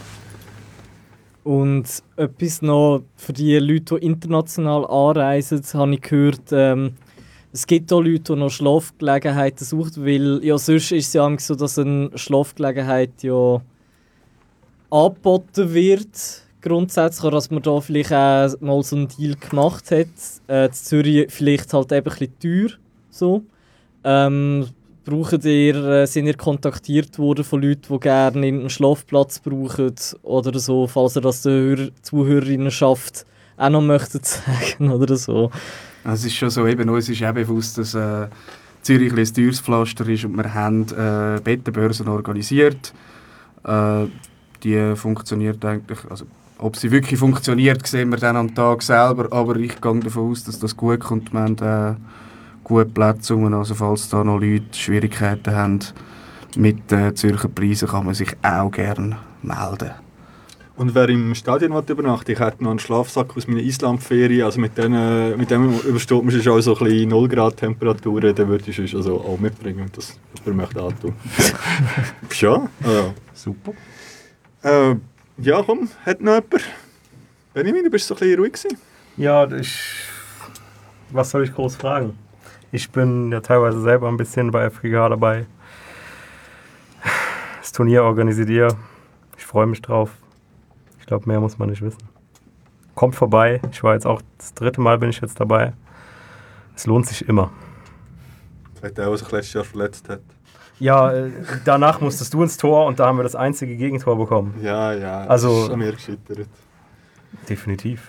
[SPEAKER 6] Und etwas noch für die Leute, die international anreisen, habe ich gehört, ähm, es gibt auch Leute, die noch Schlafgelegenheiten suchen, weil ja, sonst ist es ja so, dass eine Schlafgelegenheit ja angeboten wird, grundsätzlich, dass man da vielleicht auch mal so einen Deal gemacht hat. Äh, in Zürich vielleicht halt eben ein bisschen teuer, so. Ähm, Braucht ihr, äh, sind ihr kontaktiert worden von Leuten, die gerne einen Schlafplatz brauchen oder so, falls ihr das der Hör- Zuhörerinnenschaft auch noch möchtet sagen oder so?
[SPEAKER 1] Es ist schon so, eben, uns ist auch bewusst, dass äh, Zürich ein teures Pflaster ist und wir haben äh, Bettenbörsen organisiert. Äh, die funktioniert eigentlich, also ob sie wirklich funktioniert, sehen wir dann am Tag selber, aber ich gehe davon aus, dass das gut kommt. Wir haben äh, gute Plätze rum, also falls da noch Leute Schwierigkeiten haben mit den äh, Zürcher Preisen, kann man sich auch gerne melden.
[SPEAKER 3] Und wer im Stadion übernachtet, ich hätte noch einen Schlafsack aus meiner Islandferien, also mit, denen, mit dem übersteht man schon so ein bisschen null Grad Temperaturen, den würde ich sonst also auch mitbringen, wenn das jemand möchte antun. Schon? Also.
[SPEAKER 7] Super.
[SPEAKER 3] Äh, ja, komm, hat noch jemand? Benjamin, du bist so ein bisschen ruhig gewesen.
[SPEAKER 5] Ja, ich, was soll ich groß fragen? Ich bin ja teilweise selber ein bisschen bei F G K dabei. Das Turnier organisiert ihr. Ich freue mich drauf. Ich glaube, mehr muss man nicht wissen. Kommt vorbei. Ich war jetzt auch das dritte Mal bin ich jetzt dabei. Es lohnt sich immer.
[SPEAKER 3] Vielleicht der, der sich letztes Jahr verletzt hat.
[SPEAKER 5] Ja, äh, danach musstest du ins Tor und da haben wir das einzige Gegentor bekommen.
[SPEAKER 3] Ja, ja,
[SPEAKER 5] also,
[SPEAKER 3] das ist an mir gescheitert.
[SPEAKER 5] Definitiv.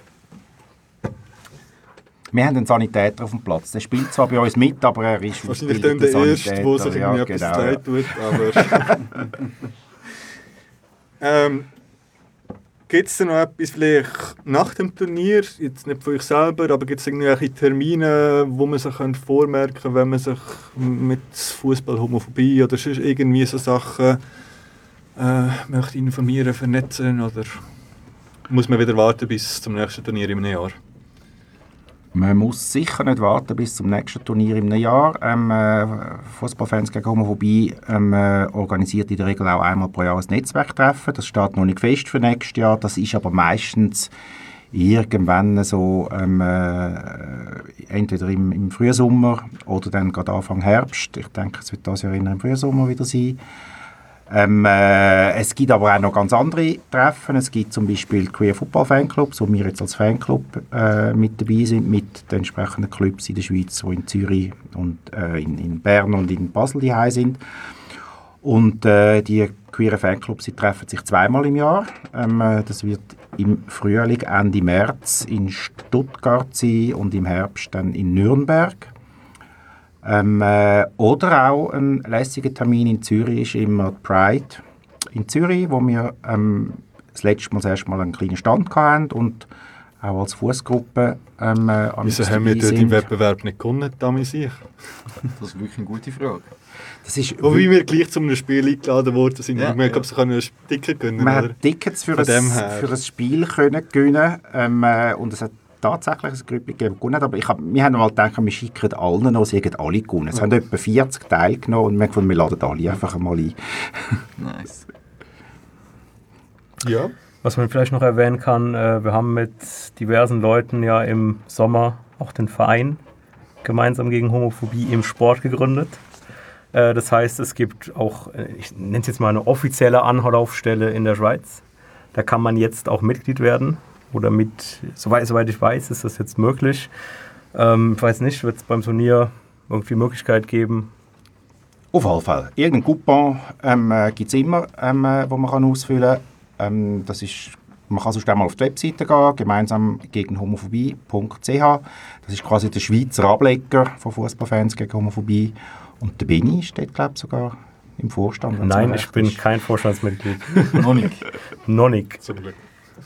[SPEAKER 7] Wir haben einen Sanitäter auf dem Platz. Der spielt zwar bei uns mit, aber er ist
[SPEAKER 3] wahrscheinlich dann der Erste, der sich
[SPEAKER 7] ja,
[SPEAKER 3] irgendwie
[SPEAKER 7] genau,
[SPEAKER 3] etwas leid tut. Aber ähm, gibt es denn noch etwas vielleicht nach dem Turnier, jetzt nicht für euch selber, aber gibt es irgendwelche Termine, wo man sich vormerken könnte, wenn man sich mit Fußball, Homophobie oder sonst irgendwie so Sachen äh, möchte informieren, vernetzen oder muss man wieder warten bis zum nächsten Turnier im Jahr?
[SPEAKER 7] Man muss sicher nicht warten bis zum nächsten Turnier im Jahr. Ähm, äh, Fußballfans gegen Homophobie ähm, äh, organisiert in der Regel auch einmal pro Jahr ein Netzwerktreffen. Das steht noch nicht fest für nächstes Jahr. Das ist aber meistens irgendwann so ähm, äh, entweder im, im Frühsommer oder dann gerade Anfang Herbst. Ich denke, es wird das Jahr im Frühsommer wieder sein. Ähm, äh, es gibt aber auch noch ganz andere Treffen. Es gibt zum Beispiel Queer Football Fanclubs, wo wir jetzt als Fanclub äh, mit dabei sind, mit den entsprechenden Clubs in der Schweiz, die in Zürich und äh, in, in Bern und in Basel daheim sind. Und äh, die queeren Fanclubs, die treffen sich zweimal im Jahr. Ähm, äh, das wird im Frühling, Ende März in Stuttgart sein und im Herbst dann in Nürnberg. Ähm, äh, oder auch ein lässiger Termin in Zürich ist immer Pride in Zürich, wo wir ähm, das letzte Mal das erste Mal einen kleinen Stand hatten und auch als Fußgruppe ähm, äh,
[SPEAKER 3] Wieso haben wir dort im Wettbewerb nicht gewonnen, damit ich?
[SPEAKER 4] Das ist wirklich eine gute Frage.
[SPEAKER 7] Das ist
[SPEAKER 3] Wobei wir gleich zu einem Spiel eingeladen worden sind.
[SPEAKER 4] Ja,
[SPEAKER 3] wir
[SPEAKER 4] ja.
[SPEAKER 3] glaube, sie können ein Ticket gewinnen.
[SPEAKER 7] Man
[SPEAKER 3] oder?
[SPEAKER 7] hat Tickets für,
[SPEAKER 3] Von
[SPEAKER 7] ein,
[SPEAKER 3] dem her.
[SPEAKER 7] für ein Spiel können gewinnen ähm, äh, und es hat tatsächlich ein Grüppchen gegeben, gewonnen, aber ich hab, wir haben mal gedacht, wir schicken allen noch, sie haben alle gewonnen. Es
[SPEAKER 3] Ja.
[SPEAKER 7] haben etwa vierzig teilgenommen und wir haben gefunden, wir laden alle einfach einmal ein.
[SPEAKER 4] Nice.
[SPEAKER 3] Ja.
[SPEAKER 5] Was man vielleicht noch erwähnen kann, äh, wir haben mit diversen Leuten ja im Sommer auch den Verein gemeinsam gegen Homophobie im Sport gegründet. Äh, das heißt, es gibt auch, äh, ich nenne es jetzt mal eine offizielle Anlaufstelle in der Schweiz. Da kann man jetzt auch Mitglied werden. Oder mit, soweit, soweit ich weiß, ist das jetzt möglich. Ähm, ich weiß nicht, wird es beim Turnier irgendwie Möglichkeit geben?
[SPEAKER 7] Auf jeden Fall. Irgendein Coupon ähm, äh, gibt es immer, ähm, äh, wo man kann ausfüllen kann. Ähm, das ist, man kann sonst einmal auf die Webseite gehen, gemeinsam gegen homophobie punkt c h. Das ist quasi der Schweizer Ableger von Fußballfans gegen Homophobie. Und der Benni steht, glaube ich, sogar im Vorstand. wenn's
[SPEAKER 5] Nein,
[SPEAKER 7] mir
[SPEAKER 5] ich
[SPEAKER 7] recht
[SPEAKER 5] bin
[SPEAKER 7] ist.
[SPEAKER 5] kein Vorstandsmitglied.
[SPEAKER 4] Noch nicht.
[SPEAKER 5] Noch nicht.
[SPEAKER 3] Zum Glück.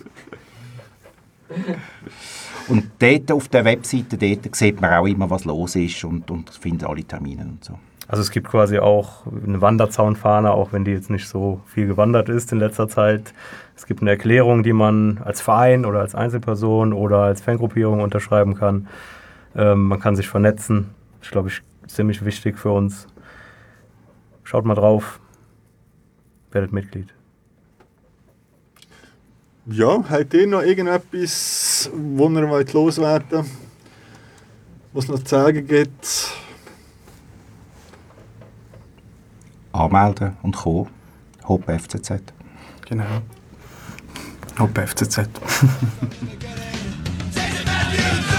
[SPEAKER 7] Und dort auf der Webseite dort sieht man auch immer, was los ist und, und findet alle Termine und so.
[SPEAKER 5] Also es gibt quasi auch eine Wanderzaunfahne, auch wenn die jetzt nicht so viel gewandert ist in letzter Zeit. Es gibt eine Erklärung, die man als Verein oder als Einzelperson oder als Fangruppierung unterschreiben kann. Ähm, man kann sich vernetzen. Das ist, glaube ich, ziemlich wichtig für uns. Schaut mal drauf. Werdet Mitglied.
[SPEAKER 3] Ja, habt ihr noch irgendetwas, wo ihr wollt loswerden wollt, was es noch zu sagen gibt?
[SPEAKER 7] Anmelden und kommen. Hop F C Z.
[SPEAKER 1] Genau. Hop F C Z.
[SPEAKER 2] Take it back, you